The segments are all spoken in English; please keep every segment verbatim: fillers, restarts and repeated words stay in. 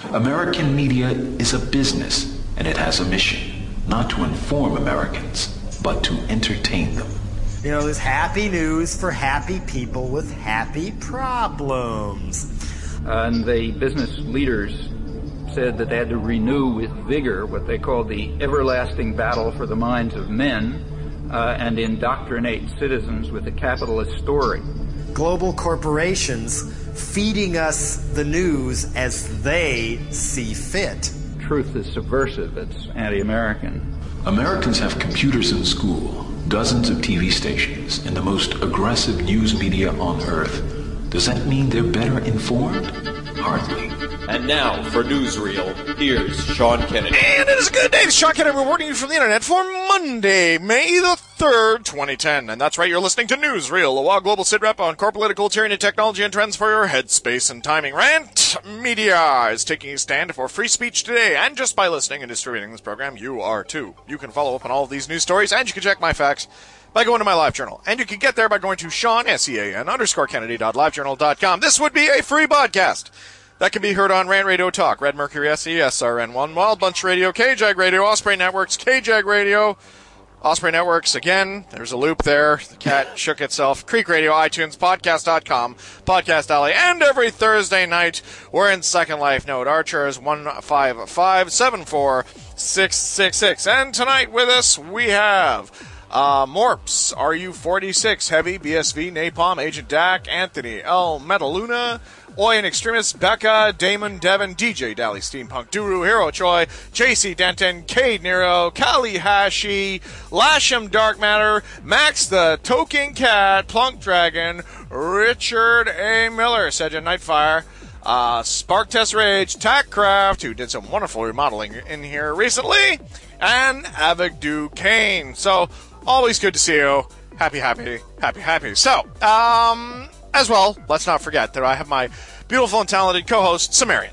American media is a business, and it has a mission, not to inform Americans, but to entertain them. You know, there's happy news for happy people with happy problems. Uh, and the business leaders said that they had to renew with vigor what they called the everlasting battle for the minds of men uh, and indoctrinate citizens with a capitalist story. Global corporations feeding us the news as they see fit. Truth is subversive. It's anti-American. Americans have computers in school, dozens of T V stations, and the most aggressive news media on Earth. Does that mean they're better informed? Hardly. And now, for Newsreel, here's Sean Kennedy. And it is a good day. It's Sean Kennedy reporting you from the internet for Monday, May the third, twenty ten. And that's right, you're listening to Newsreel, a wild global sit rep on core political, tyranny, technology, and trends for your headspace and timing. Rant Media is taking a stand for free speech today. And just by listening and distributing this program, you are too. You can follow up on all of these news stories, and you can check my facts by going to my live journal. And you can get there by going to Sean, S E A N, underscore Kennedy dot livejournal dot com. This would be a free podcast that can be heard on Rant Radio Talk, Red Mercury S E S R N one, Wild Bunch Radio, K-Jag Radio, Osprey Networks, K-Jag Radio, Osprey Networks, again, there's a loop there, the cat shook itself, Creek Radio, iTunes, podcast dot com, Podcast Alley, and every Thursday night, we're in Second Life. Note, Archer is one five five, seven four six six six. And tonight with us, we have Uh, Morps, R U forty-six, Heavy, B S V, Napalm, Agent Dak, Anthony, L, Metaluna, Oi and Extremist, Becca, Damon, Devin, D J Dally, Steampunk, Duru, Hero Choi, J C Denton, Cade Nero, Kali Hashi, Lasham Dark Matter, Max the Toking Cat, Plunk Dragon, Richard A. Miller, Sedge Nightfire, uh, Spark Test Rage, Tackcraft, who did some wonderful remodeling in here recently, and Avic Duquesne. So, always good to see you. Happy, happy, happy, happy. So, um, as well, let's not forget that I have my beautiful and talented co-host, Sumerian.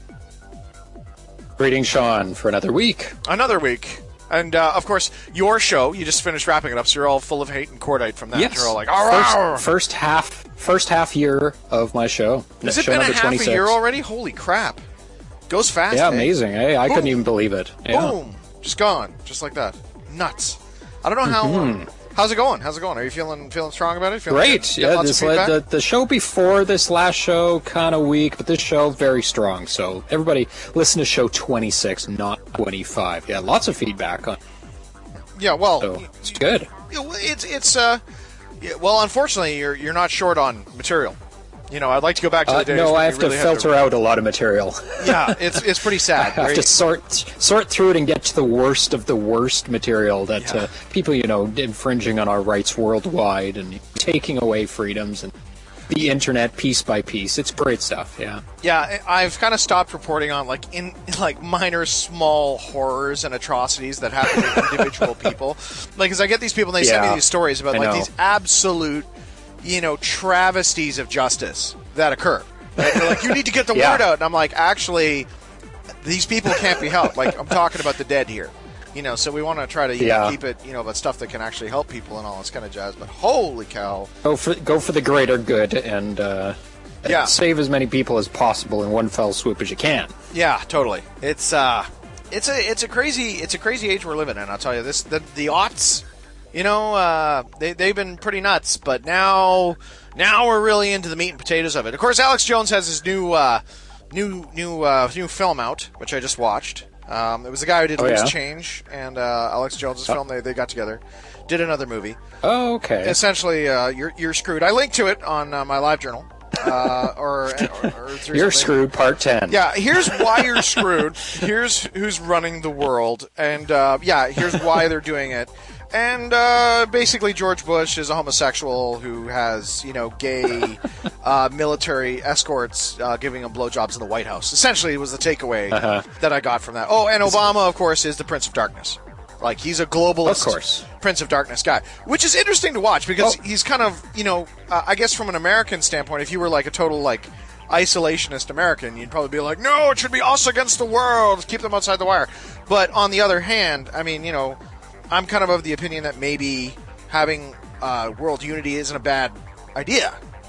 Greetings, Sean, for another week. Another week. And, uh, of course, your show, you just finished wrapping it up, so you're all full of hate and cordite from that. Yes. You're all like, oh, first, first half first half year of my show. Has it show been a number half twenty-six. a year already? Holy crap. Goes fast, Yeah, eh? amazing. Hey, I Boom. couldn't even believe it. Yeah. Boom. Just gone. Just like that. Nuts. I don't know how... Mm-hmm. Uh, how's it going? How's it going? Are you feeling feeling strong about it? Feeling Great. good? Get Yeah, lots this of feedback? the, the show before this last show, kind of weak, but this show, very strong. So everybody listen to show twenty-six, not twenty-five. Yeah, lots of feedback on. Yeah, well... So it's good. It's, it's, uh... Yeah, well, unfortunately, you're you're not short on material. You know, I'd like to go back to the Uh, days no, when I you have really to had filter out a lot of material. Yeah, it's it's pretty sad. I have right? to sort sort through it and get to the worst of the worst material that Yeah. uh, people, you know, infringing on our rights worldwide and taking away freedoms and the internet piece by piece. It's great stuff, yeah. Yeah, I've kind of stopped reporting on like in like minor, small horrors and atrocities that happen to individual people. Like, because I get these people and they send me Yeah, these stories about I like know. these absolute, you know, travesties of justice that occur. Right? They're like, you need to get the Yeah. word out, and I'm like, actually, these people can't be helped. Like, I'm talking about the dead here. You know, so we want to try to you know, Yeah. keep it, you know, about stuff that can actually help people and all this kind of jazz. But holy cow. Go for go for the greater good and uh, Yeah. save as many people as possible in one fell swoop as you can. Yeah, totally. It's uh, it's a it's a crazy it's a crazy age we're living in. I'll tell you this: the the aughts, you know, uh, they they've been pretty nuts, but now now we're really into the meat and potatoes of it. Of course, Alex Jones has his new uh, new new uh, new film out, which I just watched. Um, it was the guy who did Oh, Loose yeah? Change and uh, Alex Jones' Oh. film. They they got together, did another movie. Oh, okay. Essentially, uh, you're you're screwed. I linked to it on uh, my live journal. Uh, or, or, or through You're something. screwed, part ten. Yeah, here's why you're screwed. Here's who's running the world. And, uh, yeah, here's why they're doing it. And, uh, basically George Bush is a homosexual who has, you know, gay, uh, military escorts, uh, giving him blowjobs in the White House. Essentially, it was the takeaway Uh-huh. that I got from that. Oh, and Obama, of course, is the Prince of Darkness. Like, he's a globalist Of course. Prince of Darkness guy, which is interesting to watch because Oh. he's kind of, you know, uh, I guess from an American standpoint, if you were like a total, like, isolationist American, you'd probably be like, no, it should be us against the world, keep them outside the wire. But on the other hand, I mean, you know, I'm kind of of the opinion that maybe having uh, world unity isn't a bad idea.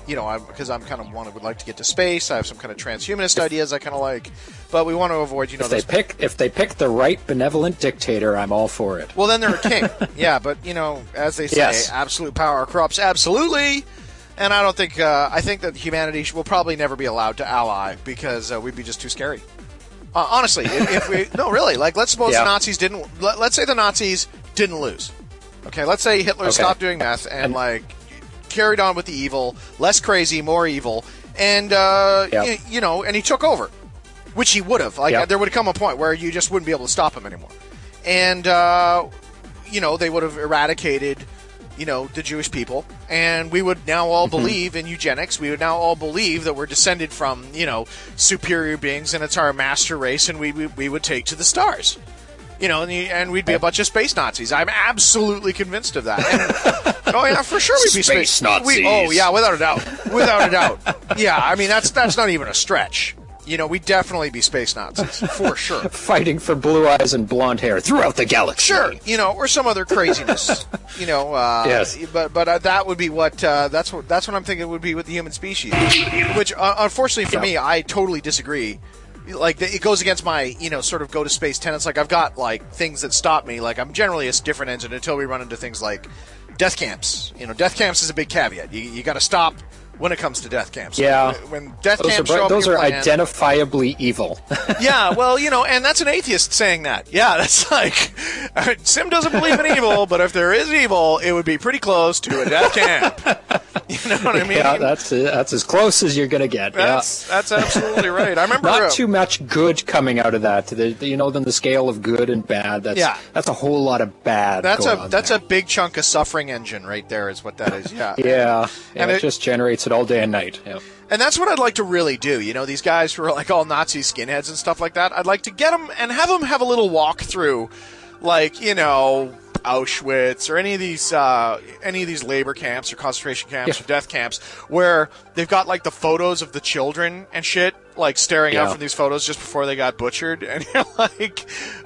you know, because I'm, I'm kind of one who would like to get to space. I have some kind of transhumanist ideas I kind of like, but we want to avoid, you know, if they those... pick if they pick the right benevolent dictator, I'm all for it. Well, then they're a king. Yeah, but you know, as they say, Yes. absolute power corrupts absolutely. And I don't think uh, I think that humanity will probably never be allowed to ally because uh, we'd be just too scary. Uh, honestly, if, if we no, really, like let's suppose Yeah. the Nazis didn't. Let, let's say the Nazis didn't lose. Okay, let's say Hitler Okay. stopped doing meth and, And- like carried on with the evil, less crazy, more evil, and uh, Yep. y- you know, and he took over, which he would have. Like Yep. there would come a point where you just wouldn't be able to stop him anymore, and uh, you know they would have eradicated, you know, the Jewish people, and we would now all believe in eugenics. We would now all believe that we're descended from, you know, superior beings, and it's our master race, and we we, we would take to the stars. You know, and, you, and we'd be a bunch of space Nazis. I'm absolutely convinced of that. And, oh yeah, for sure we'd be Space space, Nazis. We, oh yeah, without a doubt, without a doubt. Yeah, I mean that's that's not even a stretch. You know, we'd definitely be space Nazis for sure. Fighting for blue eyes and blonde hair throughout the galaxy. Sure, you know, or some other craziness. You know, uh, Yes. But but uh, that would be what uh, that's what that's what I'm thinking would be with the human species. Which uh, unfortunately for Yeah. me, I totally disagree. Like it goes against my, you know, sort of go to space tenets. Like I've got like things that stop me. Like I'm generally a different engine until we run into things like death camps. You know, death camps is a big caveat. You, you got to stop when it comes to death camps. Yeah. When death Those camps are, show up, those in are your plan- identifiably evil. Yeah, well, you know, and that's an atheist saying that. Yeah, that's like Sim doesn't believe in evil, but if there is evil, it would be pretty close to a death camp. You know what I mean? Yeah, that's uh, that's as close as you're gonna get. That's yeah. that's absolutely right. I remember Not uh, too much good coming out of that. The, the- you know, then the scale of good and bad. That's Yeah. that's a whole lot of bad. that's going a on that's there. a big chunk of suffering engine right there. Is what that is. Yeah. yeah. yeah And it, it- just generates it all day and night. Yeah. And that's what I'd like to really do. You know, these guys who are like all Nazi skinheads and stuff like that. I'd like to get them and have them have a little walk through, like, you know, Auschwitz or any of these uh, any of these labor camps or concentration camps Yeah. or death camps where they've got like the photos of the children and shit, like staring out Yeah. from these photos just before they got butchered, and you're like,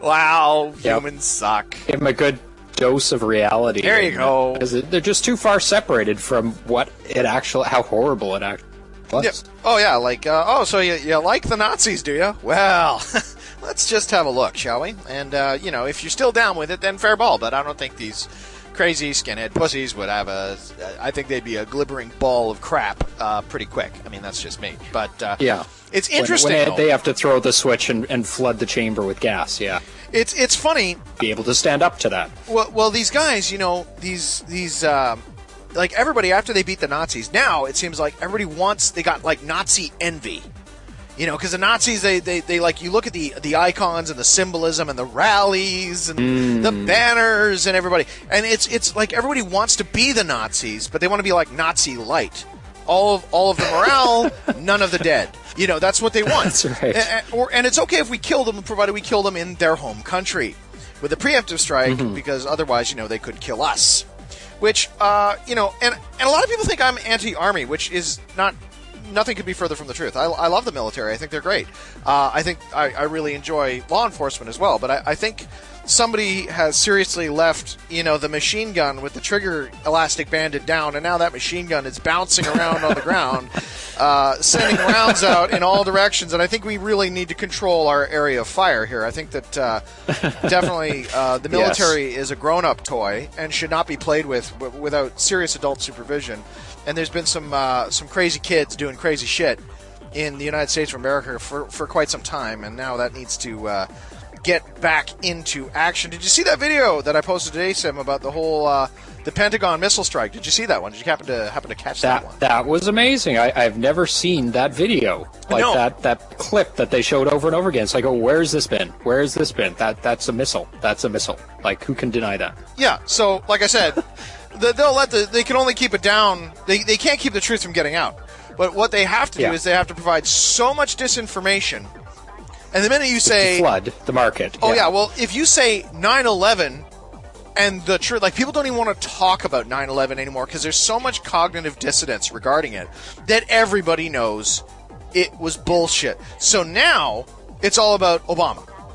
wow, Yep. humans suck. Give them a good dose of reality. There you go. Because they're just too far separated from what it actually, how horrible it actually was. Yeah. Oh yeah, like uh, oh, so you, you like the Nazis, do you? Well, let's just have a look, shall we? And uh, you know, if you're still down with it, then fair ball. But I don't think these crazy skinhead pussies would have a. I think they'd be a glibbering ball of crap uh, pretty quick. I mean, that's just me. But uh, Yeah. it's When- interesting. When, though. they have to throw the switch and, and flood the chamber with gas. Yeah. It's it's funny. Be able to stand up to that. Well, well, these guys, you know, these these um, like everybody after they beat the Nazis. Now it seems like everybody wants. They got like Nazi envy. You know, because the Nazis, they, they, they like, you look at the the icons and the symbolism and the rallies and Mm. the banners and everybody, and it's it's like everybody wants to be the Nazis, but they want to be like Nazi light. All of all of the morale, none of the dead. You know, that's what they want. That's right. And, or, and it's okay if we kill them, provided we kill them in their home country with a preemptive strike, Mm-hmm. because otherwise, you know, they could kill us. Which, uh, you know, and and a lot of people think I'm anti-army, which is not. Nothing could be further from the truth. I, I love the military. I think they're great. Uh, I think I, I really enjoy law enforcement as well. But I, I think somebody has seriously left, you know, the machine gun with the trigger elastic banded down, and now that machine gun is bouncing around on the ground, uh, sending rounds out in all directions. And I think we really need to control our area of fire here. I think that uh, definitely uh, the military is a grown-up toy and should not be played with w- without serious adult supervision. And there's been some uh, some crazy kids doing crazy shit in the United States of America for, for quite some time, and now that needs to uh, get back into action. Did you see that video that I posted today, Sim, about the whole uh, the Pentagon missile strike? Did you see that one? Did you happen to happen to catch that, That one? that was amazing. I, I've never seen that video like No. that. That clip that they showed over and over again. It's like, oh, where's this been? Where's this been? That that's a missile. That's a missile. Like, who can deny that? Yeah. So, like I said, the, they'll let the they can only keep it down. They they can't keep the truth from getting out. But what they have to do Yeah. is they have to provide so much disinformation. And the minute you say Flood the market. Oh, yeah. Well, if you say nine eleven and the truth, like, people don't even want to talk about nine eleven anymore because there's so much cognitive dissonance regarding it that everybody knows it was bullshit. So now it's all about Obama.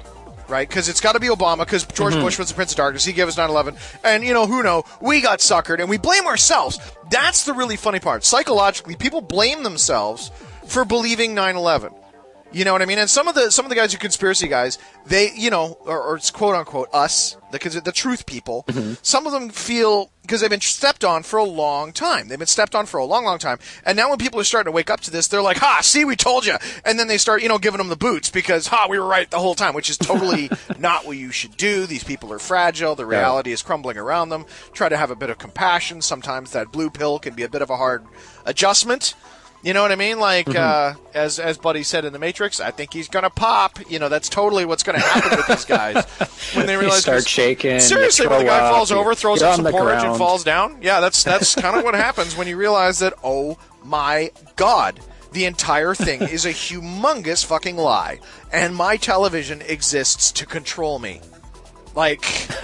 right? Because it's got to be Obama, because George mm-hmm. Bush was the Prince of Darkness. He gave us nine eleven. And, you know, who know? We got suckered, and we blame ourselves. That's the really funny part. Psychologically, people blame themselves for believing nine eleven. You know what I mean? And some of the some of the guys who are conspiracy guys, they, you know, or, or it's quote unquote us, the, the truth people, mm-hmm. some of them feel, because they've been stepped on for a long time. They've been stepped on for a long, long time. And now when people are starting to wake up to this, they're like, ha, see, we told you. And then they start, you know, giving them the boots because, ha, we were right the whole time, which is totally not what you should do. These people are fragile. The reality yeah. is crumbling around them. Try to have a bit of compassion. Sometimes that blue pill can be a bit of a hard adjustment. You know what I mean? Like, mm-hmm. uh, as as Buddy said in The Matrix, I think he's going to pop. You know, that's totally what's going to happen with these guys. When they realize, you start shaking. Seriously, when the guy up, falls over, throws up some porridge and falls down. Yeah, that's, that's kind of what happens when you realize that, oh my God, the entire thing is a humongous fucking lie. And my television exists to control me. Like,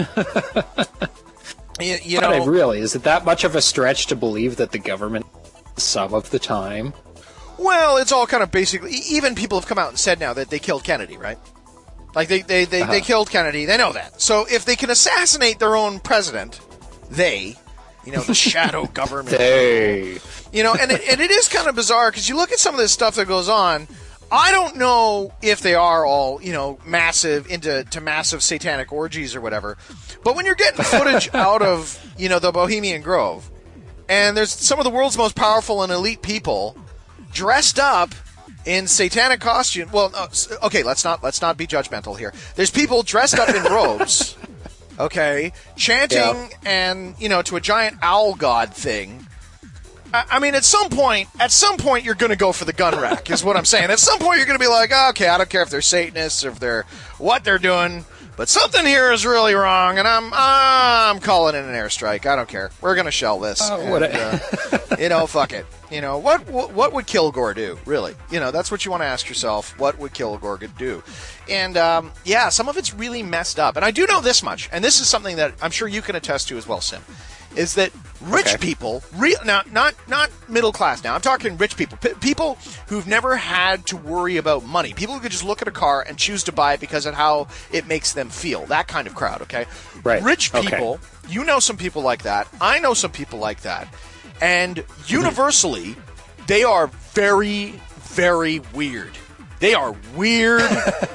you, you know. But really, is it that much of a stretch to believe that the government... some of the time? Well, it's all kind of basically... Even people have come out and said now that they killed Kennedy, right? Like, they they, they, uh-huh. they killed Kennedy. They know that. So if they can assassinate their own president, they, you know, the shadow government... They... You know, and it, and it is kind of bizarre, because you look at some of this stuff that goes on... I don't know if they are all, you know, massive, into to massive satanic orgies or whatever, but when you're getting footage out of, you know, the Bohemian Grove... And there's some of the world's most powerful and elite people dressed up in satanic costume. Well, no, okay, let's not let's not be judgmental here. There's people dressed up in robes, okay, chanting yeah. and, you know, to a giant owl god thing. I, I mean, at some point, at some point, you're going to go for the gun rack, is what I'm saying. At some point, you're going to be like, oh, okay, I don't care if they're Satanists or if they're what they're doing. But something here is really wrong, and I'm I'm calling in an airstrike. I don't care. We're gonna shell this. Oh, and, what a- uh, you know, fuck it. You know, what, what what would Kilgore do? Really? You know, that's what you want to ask yourself. What would Kilgore do? And um, yeah, some of it's really messed up. And I do know this much, and this is something that I'm sure you can attest to as well, Sim. Is that rich okay. people, real now, not not middle class now, I'm talking rich people, P- people who've never had to worry about money, people who could just look at a car and choose to buy it because of how it makes them feel, that kind of crowd, okay? Right. Rich people, okay. you know some people like that, I know some people like that, and universally, mm-hmm. they are very, very weird. They are weird,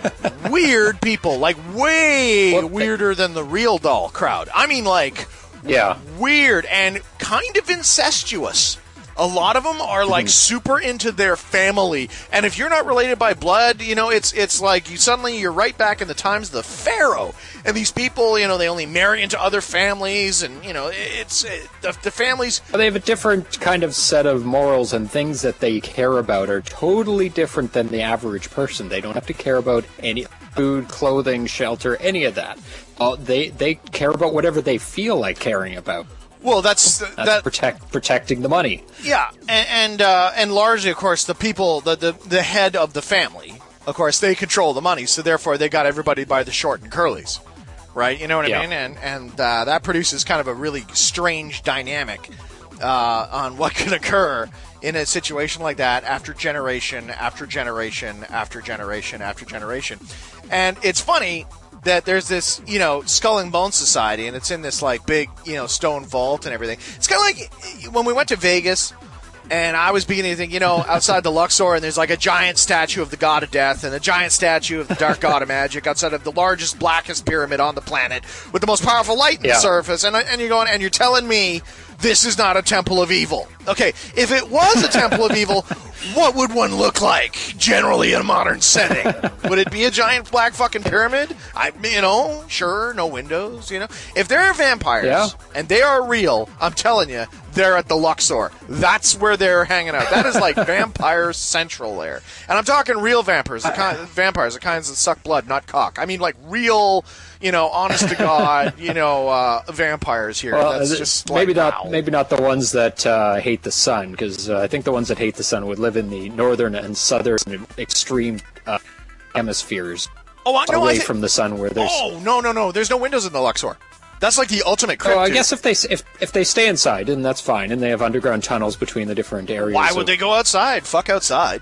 weird people, like way well, weirder than the real doll crowd. I mean, like... Yeah. Weird and kind of incestuous. A lot of them are like super into their family, and if you're not related by blood, you know, it's it's like you suddenly you're right back in the times of the Pharaoh. And these people, you know, they only marry into other families, and you know, it's it, the, the families. They have a different kind of set of morals, and things that they care about are totally different than the average person. They don't have to care about any food, clothing, shelter, any of that. Uh, they they care about whatever they feel like caring about. Well, that's that's that, protect protecting the money. Yeah, and and, uh, and largely, of course, the people, the, the the head of the family, of course, they control the money, so therefore they got everybody by the short and curlies, right? You know what I yeah. mean? And and uh, that produces kind of a really strange dynamic uh, on what can occur in a situation like that after generation after generation after generation after generation. And it's funny that there's this, you know, Skull and Bone Society, and it's in this, like, big, you know, stone vault and everything. It's kind of like when we went to Vegas, and I was beginning to think, you know, outside the Luxor, and there's, like, a giant statue of the god of death and a giant statue of the dark god of magic outside of the largest, blackest pyramid on the planet with the most powerful light in yeah. the surface. And, and you're going, and you're telling me this is not a temple of evil. Okay, if it was a temple of evil, what would one look like generally in a modern setting? Would it be a giant black fucking pyramid? I, you know, sure, no windows, you know. If there are vampires yeah. and they are real, I'm telling you, they're at the Luxor. That's where they're hanging out. That is like Vampire Central there. And I'm talking real vampires, the kind, vampires, the kinds that suck blood, not cock. I mean, like real, you know, honest to God, you know, uh, vampires here. Well, That's it, just maybe like, not, wow. maybe not the ones that uh, hate the sun, because uh, I think the ones that hate the sun would live in the northern and southern extreme uh, hemispheres, oh, I, no, away I th- from the sun, where there's. Oh no, no, no! There's no windows in the Luxor. That's like the ultimate crypt. Oh, I dude. guess if they if if they stay inside, then that's fine, and they have underground tunnels between the different areas. Why would of... they go outside? Fuck outside.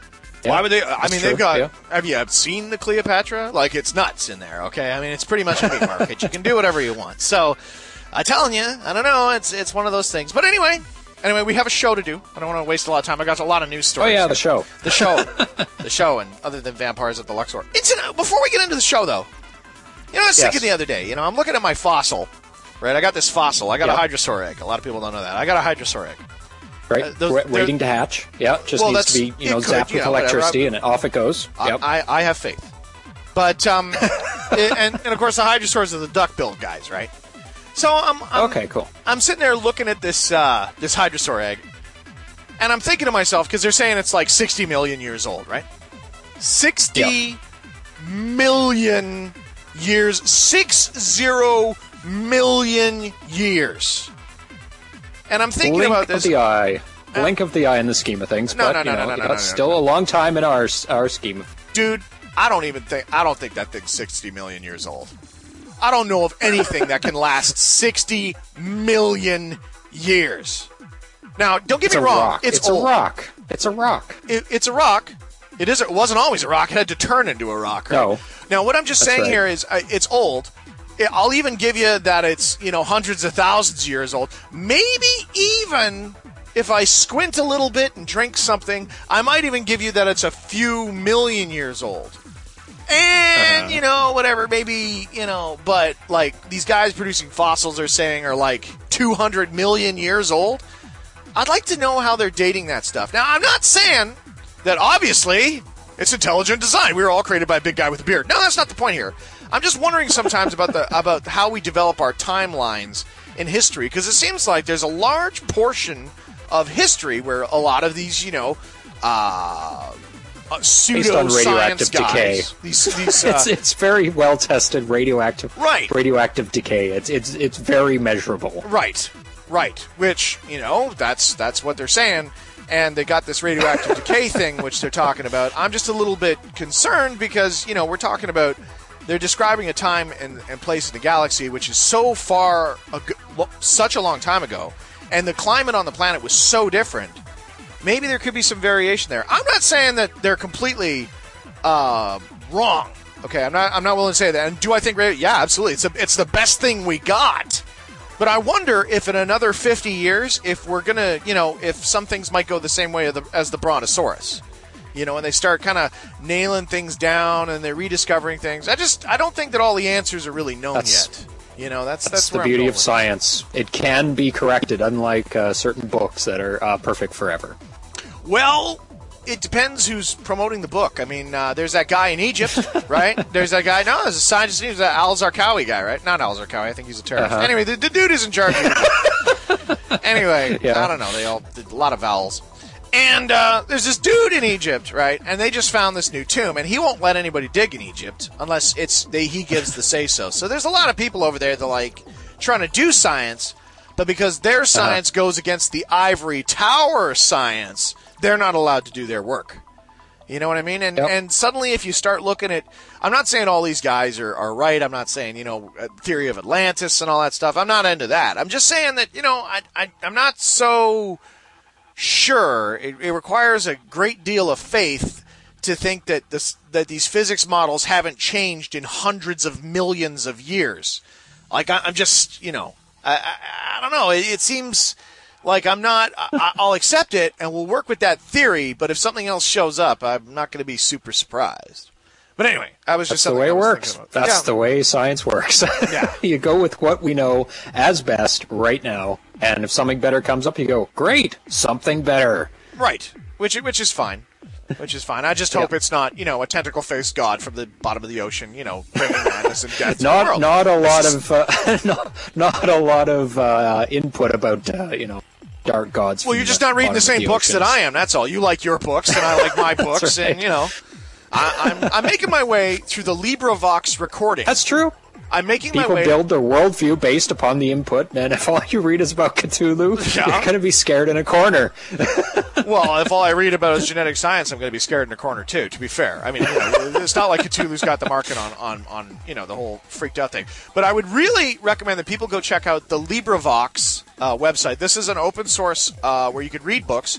Yeah. Why would they? I That's mean, true, they've got. yeah. Have you seen the Cleopatra? Like, it's nuts in there. Okay, I mean, it's pretty much a meat market. You can do whatever you want. So, I'm telling you, I don't know. It's it's one of those things. But anyway, anyway, we have a show to do. I don't want to waste a lot of time. I got a lot of news Oh stories. yeah, the show. The show, the show, and other than vampires at the Luxor. It's an, before we get into the show, though. You know, I was Yes. thinking the other day. You know, I'm looking at my fossil. Right, I got this fossil. I got Yeah. a hydrosaur egg. A lot of people don't know that. I got a hydrosaur egg. Right, Uh, those- Wa- they're- waiting to hatch. Yeah, just Well, needs to that's- be you know it could, zapped with yeah, whatever. electricity, and off it goes. I, Yep. I, I have faith. But, um, it- and, and of course, the hydrosaurs are the duck-billed guys, right? So I'm, I'm Okay, cool. I'm sitting there looking at this uh, this hydrosaur egg, and I'm thinking to myself, because they're saying it's like sixty million years old, right? sixty million years. Six zero million years. And I'm thinking Blink about of this. the eye. Blink of the eye in the scheme of things, No, but no, no, you no, know, no, no, that's no, no, still no. a long time in our our scheme of. Dude, I don't even think I don't think that thing's sixty million years old. I don't know of anything that can last sixty million years. Now, don't get It's me a wrong. rock. It's, It's, old. a rock. It's a rock. It, it's a rock. It is. It wasn't always a rock. It had to turn into a rock. Right? No. Now, what I'm just That's saying right. here is, uh, it's old. It- I'll even give you that it's you know hundreds of thousands of years old. Maybe even if I squint a little bit and drink something, I might even give you that it's a few million years old. And, Uh-huh. you know, whatever, maybe, you know, but, like, these guys producing fossils are saying are, like, two hundred million years old. I'd like to know how they're dating that stuff. Now, I'm not saying that, obviously, it's intelligent design. We were all created by a big guy with a beard. No, that's not the point here. I'm just wondering sometimes about the about how we develop our timelines in history, because it seems like there's a large portion of history where a lot of these, you know, uh... Uh, Based on pseudo-science radioactive guys, decay. These, these, uh, It's it's very well tested radioactive Right. radioactive decay. It's it's it's very measurable. right, right. Which you know, that's that's what they're saying, and they got this radioactive decay thing, which they're talking about. I'm just a little bit concerned because you know we're talking about they're describing a time and, and place in the galaxy which is so far, ago, such a long time ago, and the climate on the planet was so different. Maybe there could be some variation there. I'm not saying that they're completely uh, wrong. Okay, I'm not. I'm not willing to say that. And do I think? Yeah, absolutely. It's a, it's the best thing we got. But I wonder if in another fifty years, if we're gonna, you know, if some things might go the same way as the, as the Brontosaurus. You know, and they start kind of nailing things down and they're rediscovering things. I just, I don't think that all the answers are really known That's- yet. You know, that's That's that's, the where I'm beauty going of with it. science. It can be corrected, unlike uh, certain books that are uh, perfect forever. Well, it depends who's promoting the book. I mean, uh, there's that guy in Egypt, right? There's that guy. No, there's a scientist. He's that Al Zarqawi guy, right? Not Al Zarqawi. I think he's a terrorist. Uh-huh. Anyway, the, the dude is in charge. Anyway, Yeah. I don't know. They all did a lot of vowels. And uh, there's this dude in Egypt, right? And they just found this new tomb, and he won't let anybody dig in Egypt unless it's they, he gives the say so. So there's a lot of people over there that like trying to do science, but because their science goes against the ivory tower science, they're not allowed to do their work. You know what I mean? And Yep. and suddenly, if you start looking at, I'm not saying all these guys are, are right. I'm not saying you know uh, theory of Atlantis and all that stuff. I'm not into that. I'm just saying that you know I, I I'm not so sure. It, it requires a great deal of faith to think that this that these physics models haven't changed in hundreds of millions of years. Like I, I'm just you know I I, I don't know. It, it seems. Like, I'm not, I, I'll accept it and we'll work with that theory, but if something else shows up, I'm not going to be super surprised. But anyway, I was That's just the something way I it was works. thinking about. That's Yeah. the way science works. Yeah. You go with what we know as best right now, and if something better comes up, you go, great, something better. Right, which which is fine. Which is fine. I just hope Yeah. it's not, you know, a tentacle-faced god from the bottom of the ocean, you know, bringing madness and death to the Not world. not a lot This is- of uh, not, not a lot of uh, input about uh, you know dark gods. Well, from you're just the not reading bottom the of same the books that oceans. I am. That's all. You like your books, and I like my books, right. and you know, I, I'm I'm making my way through the LibriVox recording. That's true. I'm making my People way. build their worldview based upon the input, and if all you read is about Cthulhu, Yeah. you're going to be scared in a corner. Well, if all I read about is genetic science, I'm going to be scared in a corner too. To be fair, I mean, you know, it's not like Cthulhu's got the market on, on, on you know the whole freaked out thing. But I would really recommend that people go check out the LibriVox uh, website. This is an open source uh, where you can read books,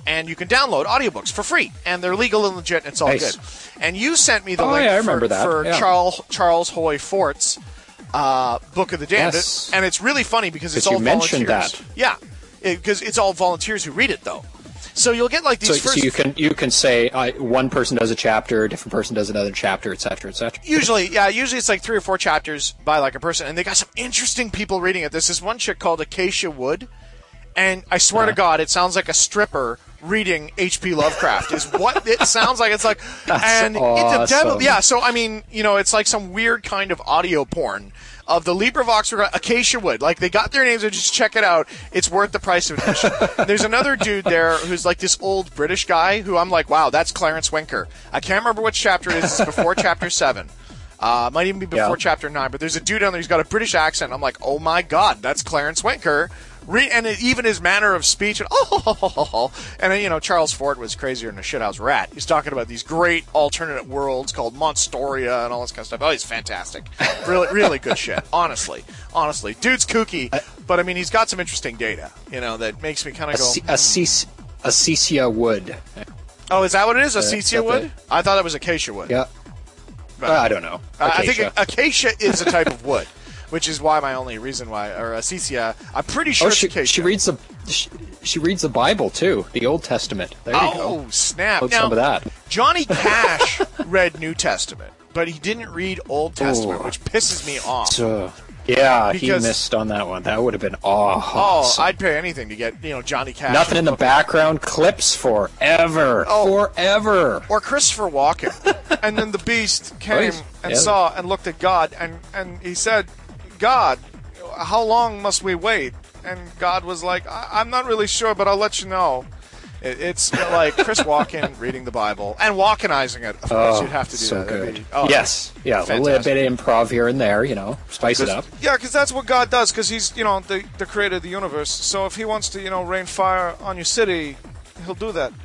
and you can download audiobooks for free, and they're legal and legit, and it's all Nice. good. And you sent me the Oh, link yeah, I for, remember that. for Yeah. Charles Charles Hoy Fort's uh, Book of the Damned, Yes. and it's really funny because it's Because all you mentioned volunteers. that. Yeah, because it's all volunteers who read it, though. So you'll get like these So, first. so you can you can say uh, one person does a chapter, a different person does another chapter, et cetera, et cetera. Usually, yeah, usually it's like three or four chapters by like a person, and they got some interesting people reading it. There's this one chick called Acacia Wood, and I swear Uh-huh. to God, it sounds like a stripper reading H P Lovecraft. Is what it sounds like. It's like, That's and awesome. it's a devil. Yeah, so I mean, you know, it's like some weird kind of audio porn of the LibriVox Acacia Wood. Like, they got their names, so just check it out. It's worth the price of admission. There's another dude there who's like this old British guy who I'm like, wow, that's Clarence Winker. I can't remember which chapter it is. It's before chapter seven. Uh, might even be before Yeah. chapter nine, but there's a dude down there who's got a British accent. I'm like, oh my God, that's Clarence Winker. Re- and it, even his manner of speech, and oh, and then, you know, Charles Fort was crazier than a shithouse rat. He's talking about these great alternate worlds called Monstoria and all this kind of stuff. Oh, he's fantastic. Really, really good shit. Honestly, honestly, dude's kooky, but I mean, he's got some interesting data, you know, that makes me kind of go. Ace- Aces- Acecia Wood. Oh, is that what it is? Acacia is that wood? the- I thought that was acacia wood. Yeah. But- Uh, I don't know. Uh, I Acacia. think acacia is a type of wood, which is why my only reason why, or acacia, I'm pretty sure Oh, it's she, acacia. she reads the she, she reads the Bible too, the Old Testament. There you Oh, go. snap. Look Now, some of that. Johnny Cash read New Testament, but he didn't read Old Testament, Oh. which pisses me off. So, yeah, Because- he missed on that one. That would have been Oh, awesome. I'd pay anything to get, you know, Johnny Cash. Nothing in the background. Clips forever. Oh. Forever. Or Christopher Walken. And then the beast came Right. and Yeah. saw and looked at God, and, and he said, God, how long must we wait? And God was like, I- I'm not really sure, but I'll let you know. It- It's like Chris Walken reading the Bible and Walkenizing it. Of course, Oh, you'd have to do so that. That'd good. be- oh, yes. Yeah, a little fantastic. bit of improv here and there, you know, spice it up. Yeah, because that's what God does, because he's, you know, the, the creator of the universe. So if he wants to, you know, rain fire on your city, he'll do that.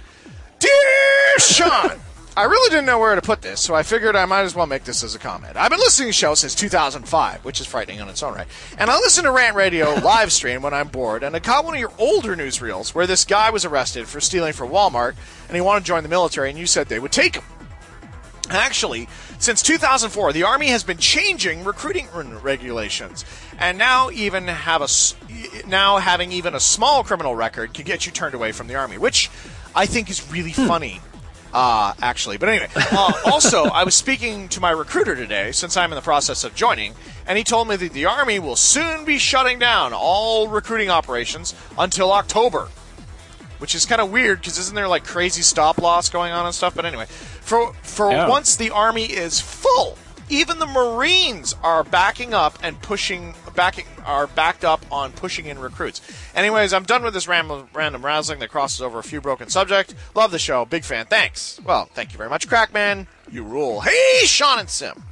Dear Sean, I really didn't know where to put this, so I figured I might as well make this as a comment. I've been listening to the show since two thousand five, which is frightening on its own right. And I listen to Rant Radio live stream when I'm bored, and I caught one of your older newsreels where this guy was arrested for stealing from Walmart, and he wanted to join the military, and you said they would take him. Actually, since two thousand four, the Army has been changing recruiting regulations, and now even have a s- now having even a small criminal record can get you turned away from the Army, which I think is really funny. Uh, actually, but anyway. Uh, also, I was speaking to my recruiter today, since I'm in the process of joining, and he told me that the Army will soon be shutting down all recruiting operations until October. Which is kind of weird, because isn't there like crazy stop loss going on and stuff? But anyway, for for Yeah. once the Army is full, even the Marines are backing up and pushing, backing are backed up on pushing in recruits. Anyways, I'm done with this random, random rousing that crosses over a few broken subject. Love the show, big fan. Thanks. Well, thank you very much, Crackman. You rule. Hey, Sean and Sim.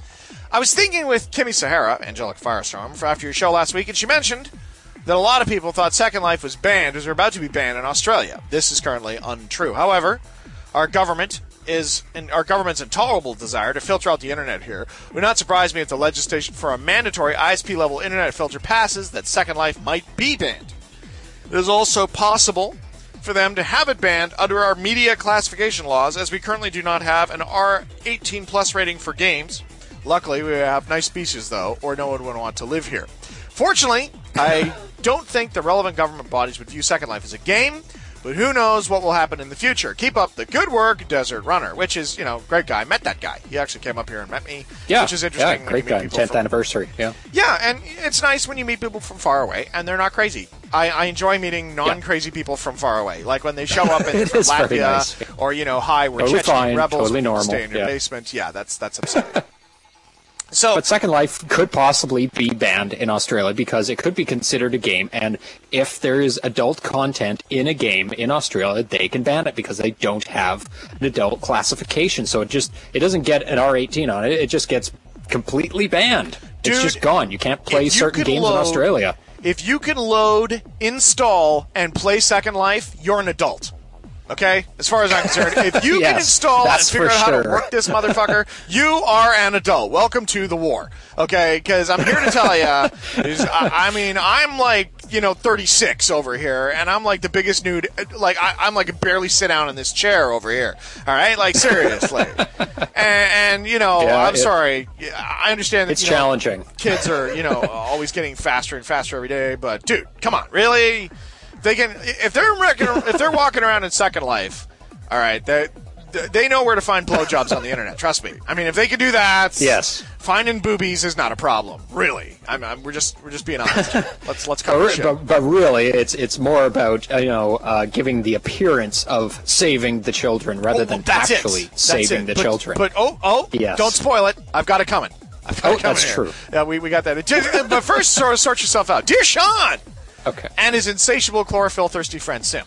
I was thinking with Kimmy Sahara, Angelic Firestorm, for after your show last week, and she mentioned that a lot of people thought Second Life was banned, or about to be banned in Australia. This is currently untrue. However, our government is, and our government's intolerable desire to filter out the internet here would not surprise me if the legislation for a mandatory I S P level internet filter passes that Second Life might be banned. It is also possible for them to have it banned under our media classification laws, as we currently do not have an R eighteen plus rating for games. Luckily, we have nice beaches, though, or no one would want to live here. Fortunately, I don't think the relevant government bodies would view Second Life as a game, but who knows what will happen in the future. Keep up the good work, Desert Runner, which is, you know, great guy. Met that guy. He actually came up here and met me, Yeah, which is interesting. yeah, when great you meet guy. people tenth from- anniversary. Yeah. Yeah, and it's nice when you meet people from far away, and they're not crazy. I, I enjoy meeting non-crazy people from far away. Like when they show up in It is very Latvia, nice. or, you know, hi, we're Totally Chechen fine, rebels, totally we can normal, stay in your yeah. basement. Yeah, that's that's upsetting. So, But Second Life could possibly be banned in Australia because it could be considered a game, and if there is adult content in a game in Australia, they can ban it because they don't have an adult classification. So it just it doesn't get an R eighteen on it; it just gets completely banned. Dude, it's just gone. You can't play if you certain can games load- in Australia. if you can load, install, and play Second Life, you're an adult. Okay? As far as I'm concerned, if you Yes, can install and that's figure for out how to sure. work this motherfucker, you are an adult. Welcome to the war. Okay? Because I'm here to tell you, I, I mean, I'm like you know, thirty-six over here, and I'm like the biggest nude. Like I, I'm like barely sit down in this chair over here. All right, like seriously. and, and you know, Yeah, I'm it- sorry. I understand that It's you know, challenging. kids are, you know, always getting faster and faster every day. But dude, come on, really? They can if they're wrecking, if they're walking around in Second Life. All right, they they know where to find blowjobs on the internet. Trust me. I mean, if they can do that, Yes. finding boobies is not a problem. Really, I'm, I'm we're just we're just being honest. let's let's But, cover re- shit. but, but really, it's it's more about uh, you know uh, giving the appearance of saving the children rather Oh, than that's actually it. That's saving it. the but, children. But oh oh, Yes. don't spoil it. I've got it coming. I've got Oh, it coming that's here. true. Yeah, we we got that. But first, sort of sort yourself out, dear Sean, okay. and his insatiable chlorophyll thirsty friend Sim.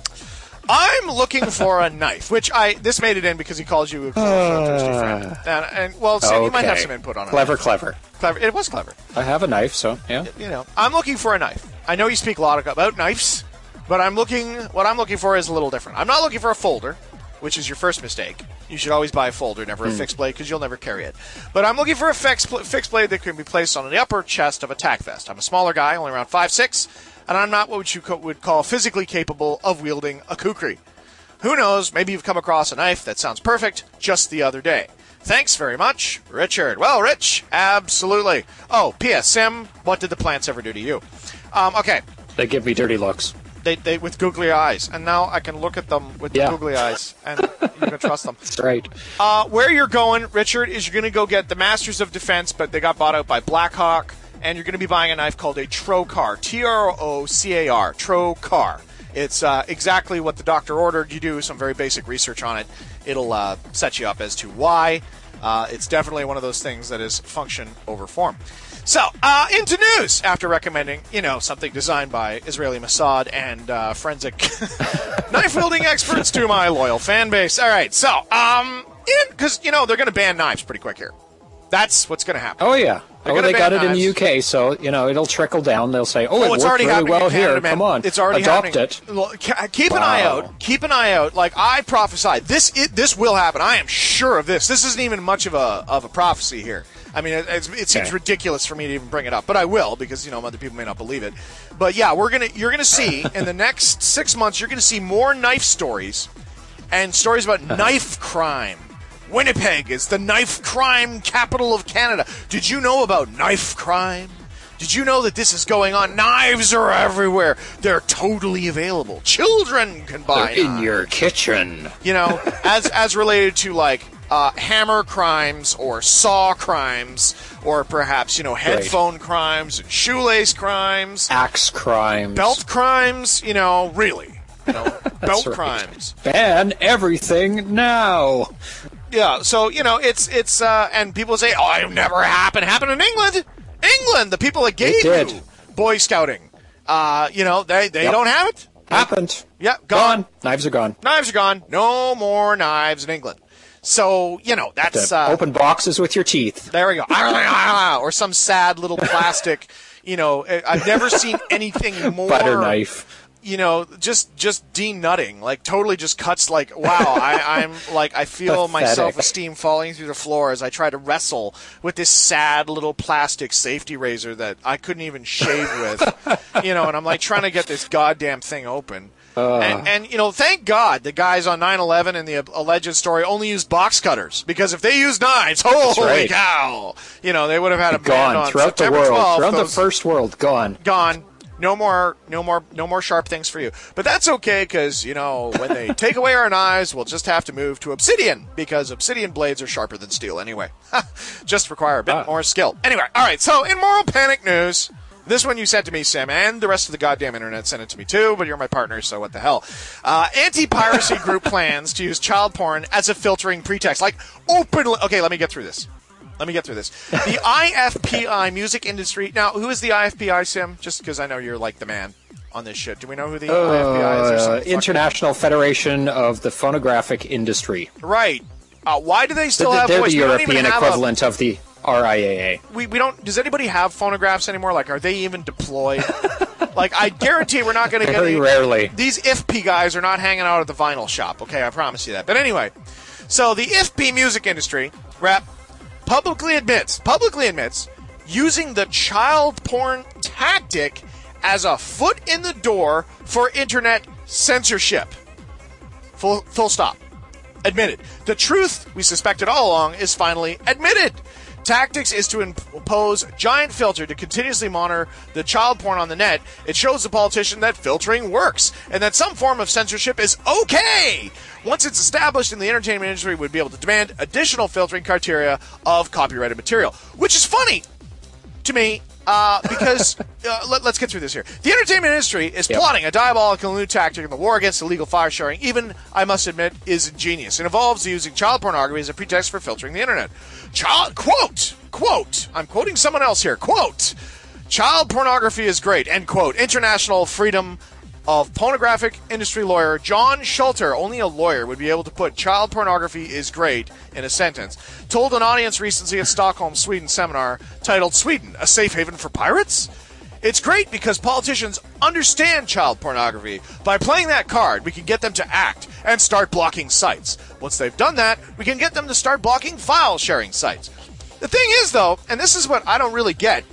I'm looking for a knife, which I this made it in because he calls you a chlorophyll thirsty friend. And, and well, Sim, you might have Okay. some input on it. Clever, clever. Clever. It was clever. I have a knife, so yeah. You know, I'm looking for a knife. I know you speak a lot about knives, but I'm looking. What I'm looking for is a little different. I'm not looking for a folder, which is your first mistake. You should always buy a folder, never a fixed blade, because you'll never carry it. But I'm looking for a fixed, fixed blade that can be placed on the upper chest of a tack vest. I'm a smaller guy, only around five six, and I'm not what you co- would call physically capable of wielding a kukri. Who knows, maybe you've come across a knife that sounds perfect just the other day. Thanks very much, Richard. Well, Rich, absolutely. Oh, P S. Sim, what did the plants ever do to you? Um, okay, They give me dirty looks. they, they with googly eyes, and now I can look at them with Yeah. the googly eyes, and you can trust them. That's right. Uh, where you're going, Richard, is you're going to go get the Masters of Defense, but they got bought out by Blackhawk, and you're going to be buying a knife called a Trocar, T R O C A R, Trocar. It's uh, exactly what the doctor ordered. You do some very basic research on it. It'll uh, set you up as to why. Uh, it's definitely one of those things that is function over form. So, uh, into news. After recommending, you know, something designed by Israeli Mossad and uh, forensic knife-wielding experts to my loyal fan base. All right, so, um, because, you know, they're going to ban knives pretty quick here. That's what's going to happen. Oh yeah. They're Oh, gonna they got ban it in the U knives. K, so you know it'll trickle down. They'll say, "Oh, it Oh, worked it's already really happening well in Canada, here. man. Come on, It's already adopt happening. it." Well, ca- keep an eye Wow. out. Keep an eye out. Like I prophesied, this it, this will happen. I am sure of this. This isn't even much of a of a prophecy here. I mean, it, it's, it seems Okay. ridiculous for me to even bring it up, but I will because you know other people may not believe it. But yeah, we're gonna you're gonna see in the next six months you're gonna see more knife stories and stories about knife crime. Winnipeg is the knife crime capital of Canada. Did you know about knife crime? Did you know that this is going on? Knives are everywhere. They're totally available. Children can buy They're in knives. your kitchen. You know, as as related to like uh, hammer crimes or saw crimes or perhaps, you know, headphone crimes and shoelace crimes, Axe crimes. belt crimes, you know, really. You know, belt right. crimes. Ban everything now. Yeah, so you know it's it's uh, and people say, "Oh, it never happened." Happened in England. England, the people that gave did. you Boy Scouting, uh, you know they they Yep. don't have it. Happened. Yeah, gone. Gone. Knives are gone. Knives are gone. No more knives in England. So you know that's The uh, open boxes with your teeth. There we go. Or some sad little plastic. You know, I've never seen anything more Butter knife. You know, just just denutting, like totally just cuts. Like, wow, I, I'm like I feel my Pathetic. self-esteem falling through the floor as I try to wrestle with this sad little plastic safety razor that I couldn't even shave with. You know, and I'm like trying to get this goddamn thing open. Uh. And, and you know, thank God the guys on nine eleven and the alleged story only used box cutters because if they used knives, holy right. cow! You know, they would have had a ban Gone on throughout the September world. twelfth. Throughout the those- first world. Gone. gone. No more, no more, no more sharp things for you. But that's okay because you know when they take away our knives, we'll just have to move to obsidian because obsidian blades are sharper than steel anyway. Just require a bit Ah. more skill. Anyway, all right. So in moral panic news, this one you sent to me, Sim, and the rest of the goddamn internet sent it to me too. But you're my partner, so what the hell? Uh, anti-piracy group plans to use child porn as a filtering pretext, like openly. Okay, let me get through this. Let me get through this. The I F P I music industry. Now, who is the I F P I, Sim? Just because I know you're like the man on this shit. Do we know who the I F P I is? Or Uh, some fucking- International Federation of the Phonographic Industry. Right. Uh, why do they still They're have the voice? We don't even European have a- equivalent of the R I A A. we, we don't. Does anybody have phonographs anymore? Like, are they even deployed? Like, I guarantee we're not going to get Very any, rarely. These I F P guys are not hanging out at the vinyl shop. Okay, I promise you that. But anyway, so the I F P music industry rep publicly admits, publicly admits, using the child porn tactic as a foot in the door for internet censorship. Full, full stop. Admitted. The truth we suspected all along is finally admitted. Tactics is to impose a giant filter to continuously monitor the child porn on the net. It shows the politician that filtering works and that some form of censorship is okay. Once it's established, in the entertainment industry would be able to demand additional filtering criteria of copyrighted material, which is funny to me. Uh, because, uh, let, let's get through this here. The entertainment industry is yep. plotting a diabolical new tactic in the war against illegal file sharing. Even, I must admit, is ingenious. It involves using child pornography as a pretext for filtering the internet. Child, quote, quote, I'm quoting someone else here, quote, child pornography is great, end quote. International Freedom of Pornographic Industry lawyer John Schulter, only a lawyer would be able to put child pornography is great in a sentence, told an audience recently at Stockholm, Sweden seminar titled Sweden, a Safe Haven for Pirates? It's great because politicians understand child pornography. By playing that card, we can get them to act and start blocking sites. Once they've done that, we can get them to start blocking file sharing sites. The thing is, though, and this is what I don't really get,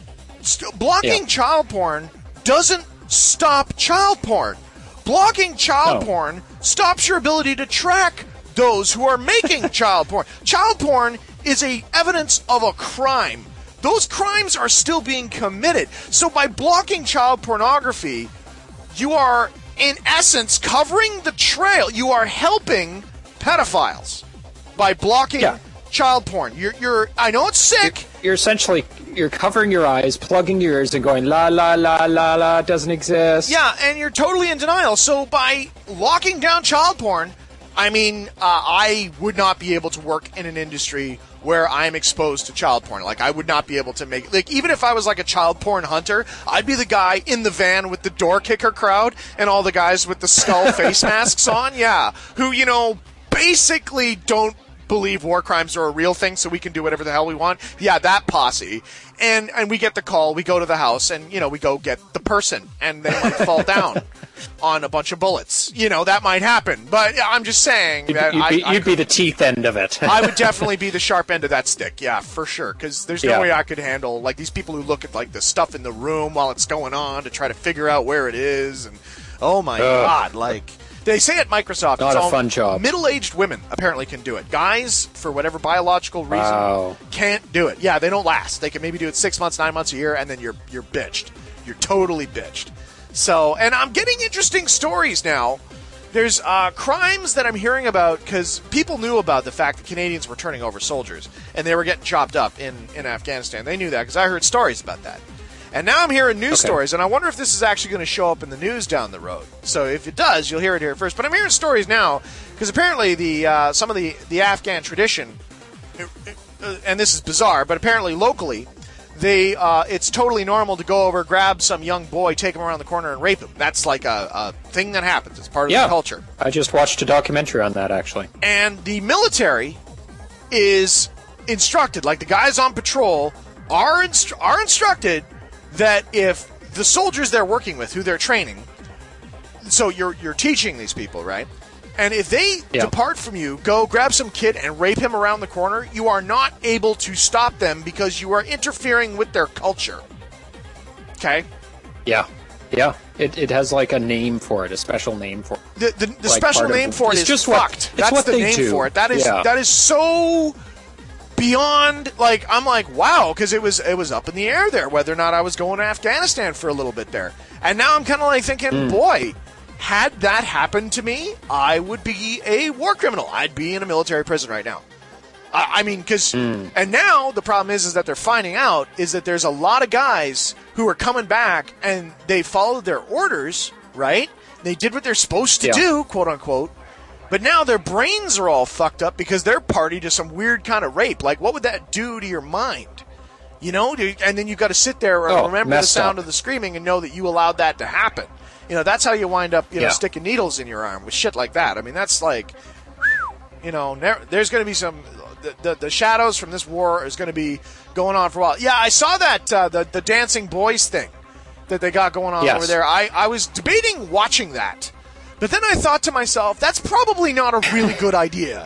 st- blocking yeah. child porn doesn't stop child porn. Blocking child no. porn stops your ability to track those who are making child porn. Child porn is a evidence of a crime. Those crimes are still being committed. So by blocking child pornography, you are, in essence, covering the trail. You are helping pedophiles by blocking yeah. child porn. You're, you're. I know it's sick. You're, you're essentially you're covering your eyes, plugging your ears, and going la la la la la. Doesn't exist. Yeah, and you're totally in denial. So by locking down child porn, I mean, uh, I would not be able to work in an industry where I'm exposed to child porn. Like, I would not be able to make, like, even if I was like a child porn hunter, I'd be the guy in the van with the door kicker crowd and all the guys with the skull face masks on, yeah, who, you know, basically don't believe war crimes are a real thing, so we can do whatever the hell we want. Yeah, that posse. And and we get the call, we go to the house, and, you know, we go get the person, and they might fall down on a bunch of bullets. You know, that might happen. But I'm just saying you'd, that you'd, I, be, I you'd could, be the teeth end of it. I would definitely be the sharp end of that stick, yeah, for sure. Because there's no yeah. way I could handle, like, these people who look at, like, the stuff in the room while it's going on to try to figure out where it is. And, oh, my Ugh. God, like... They say at Microsoft, not it's a all fun job. Middle-aged women apparently can do it. Guys, for whatever biological reason, wow. can't do it. Yeah, they don't last. They can maybe do it six months, nine months, a year, and then you're you're bitched. You're totally bitched. So, and I'm getting interesting stories now. There's uh, crimes that I'm hearing about because people knew about the fact that Canadians were turning over soldiers and they were getting chopped up in, in Afghanistan. They knew that because I heard stories about that. And now I'm hearing news okay. stories, and I wonder if this is actually going to show up in the news down the road. So if it does, you'll hear it here first. But I'm hearing stories now because apparently the uh, some of the, the Afghan tradition, and this is bizarre, but apparently locally, they uh, it's totally normal to go over, grab some young boy, take him around the corner, and rape him. That's like a, a thing that happens. It's part of yeah. the culture. I just watched a documentary on that, actually. And the military is instructed, like the guys on patrol are instru- are instructed that if the soldiers they're working with, who they're training, so you're you're teaching these people, right? And if they yeah. depart from you, go grab some kid and rape him around the corner, you are not able to stop them because you are interfering with their culture. Okay? Yeah. Yeah. It it has like a name for it, a special name for it. The, the, the like special name of, for it is just fucked. What, That's what the they name do. for it. That is yeah. that is so beyond, like, I'm like, wow, because it was it was up in the air there whether or not I was going to Afghanistan for a little bit there. And now I'm kind of like thinking, mm. boy, had that happened to me, I would be a war criminal. I'd be in a military prison right now. I, I mean, because, mm. and now the problem is, is that they're finding out is that there's a lot of guys who are coming back and they followed their orders, right? They did what they're supposed to yeah. do, quote unquote. But now their brains are all fucked up because they're party to some weird kind of rape. Like, what would that do to your mind? You know? And then you've got to sit there and oh, remember the sound up. of the screaming and know that you allowed that to happen. You know, that's how you wind up, you know, yeah. sticking needles in your arm with shit like that. I mean, that's like, you know, ne- there's going to be some, the, the the shadows from this war is going to be going on for a while. Yeah, I saw that, uh, the, the dancing boys thing that they got going on yes. over there. I, I was debating watching that. But then I thought to myself, that's probably not a really good idea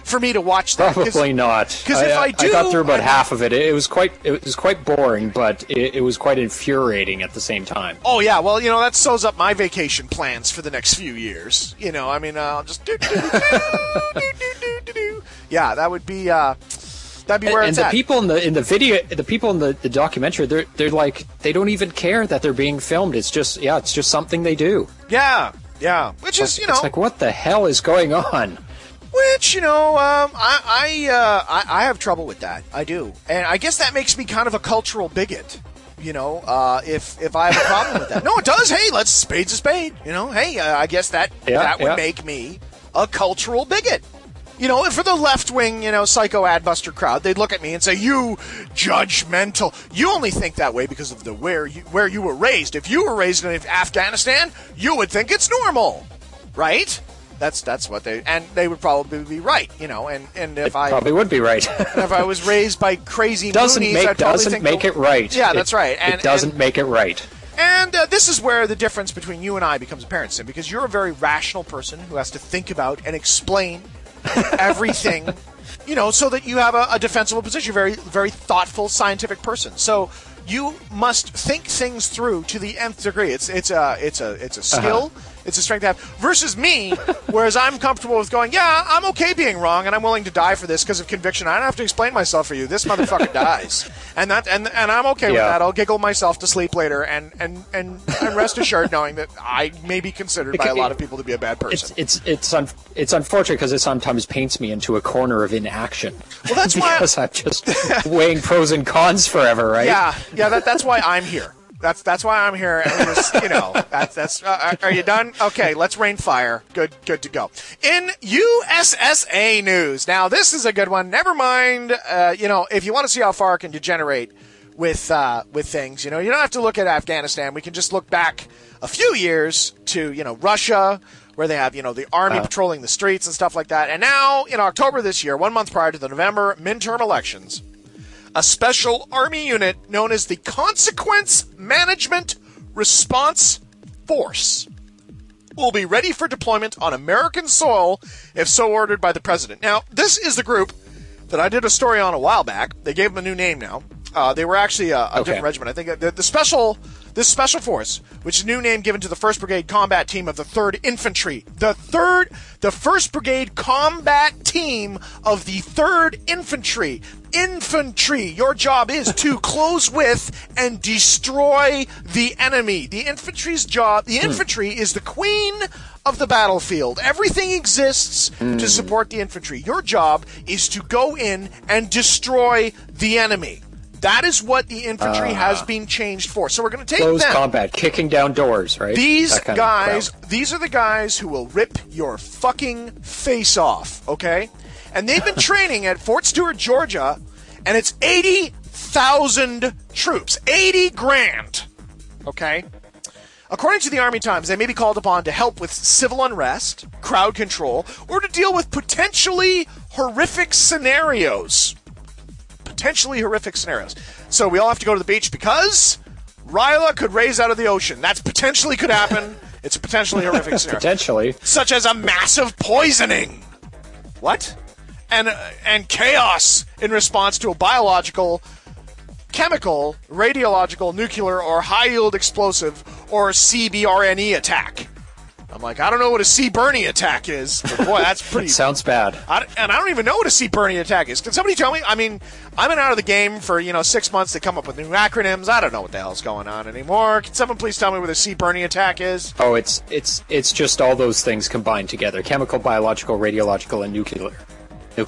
for me to watch that. Probably not. Because if I, I do, I got through about I, half of it. It was quite, it was quite boring, but it, it was quite infuriating at the same time. Oh yeah, well you know that sews up my vacation plans for the next few years. You know, I mean, I'll just do, do, do, do, do, do, do, do. Yeah, that would be. Uh, That'd be where and, it's and the at. people in the in the video, the people in the, the documentary, they're they're like they don't even care that they're being filmed. It's just yeah, it's just something they do. Yeah, yeah. Which is you know, it's like what the hell is going on? Which you know, um, I I, uh, I I have trouble with that. I do, and I guess that makes me kind of a cultural bigot. You know, uh, if if I have a problem with that, no, it does. Hey, let's spade's a spade. You know, hey, uh, I guess that yeah, that would yeah. make me a cultural bigot. You know, and for the left-wing, you know, psycho adbuster crowd, they'd look at me and say, "You judgmental. You only think that way because of the where you where you were raised. If you were raised in Afghanistan, you would think it's normal, right?" That's that's what they and they would probably be right, you know. And, and if it I probably would be right. and if I was raised by crazy doesn't Moonies, make I'd probably doesn't think make the, it right. Yeah, that's it, right. And, it doesn't and, make it right. And uh, this is where the difference between you and I becomes apparent, Sim, because you're a very rational person who has to think about and explain everything, you know, so that you have a, a defensible position. You're a very, very thoughtful, scientific person. So you must think things through to the nth degree. It's it's a it's a it's a skill. Uh-huh. It's a strength to have. Versus me, whereas I'm comfortable with going, yeah, I'm okay being wrong, and I'm willing to die for this because of conviction. I don't have to explain myself for you. This motherfucker dies, and that and and I'm okay yeah. with that. I'll giggle myself to sleep later, and and and, and rest assured knowing that I may be considered by a lot of people to be a bad person. It's it's it's, un- it's unfortunate because it sometimes paints me into a corner of inaction. Well, that's why because I'm just weighing pros and cons forever, right? Yeah, yeah. That, that's why I'm here. That's that's why I'm here. And just, you know, that's that's. Uh, are you done? Okay, let's rain fire. Good, good to go. In U S S A news, now this is a good one. Never mind. Uh, you know, if you want to see how far it can degenerate with uh, with things, you know, you don't have to look at Afghanistan. We can just look back a few years to you know Russia, where they have you know the army uh-huh. patrolling the streets and stuff like that. And now in October this year, one month prior to the November midterm elections, a special Army unit known as the Consequence Management Response Force will be ready for deployment on American soil if so ordered by the president. Now, this is the group that I did a story on a while back. They gave them a new name now. Uh, they were actually a, a okay. different regiment. I think the, the special, this special force, which is a new name given to the first Brigade Combat Team of the third Infantry. The third, the first Brigade Combat Team of the third Infantry. Infantry. Your job is to close with and destroy the enemy. The infantry's job, the infantry is the queen of the battlefield. Everything exists mm. to support the infantry. Your job is to go in and destroy the enemy. That is what the infantry uh, has been changed for. So we're going to take close them. combat, kicking down doors, right? These guys, these are the guys who will rip your fucking face off, okay? And they've been training at Fort Stewart, Georgia, and it's eighty thousand troops. eighty grand, okay? According to the Army Times, they may be called upon to help with civil unrest, crowd control, or to deal with potentially horrific scenarios. Potentially horrific scenarios. So we all have to go to the beach because Ryla could raise out of the ocean. That's potentially could happen. It's a potentially horrific scenario. Potentially. Such as a massive poisoning. What? And uh, and chaos in response to a biological, chemical, radiological, nuclear, or high-yield explosive or C B R N E attack. I'm like, I don't know what a C. Bernie attack is, but boy, that's pretty... Sounds bad. I, and I don't even know what a C. Bernie attack is. Can somebody tell me? I mean, I've been out of the game for, you know, six months to come up with new acronyms. I don't know what the hell's going on anymore. Can someone please tell me what a C. Bernie attack is? Oh, it's it's it's just all those things combined together. Chemical, biological, radiological, and nuclear. Nuclear.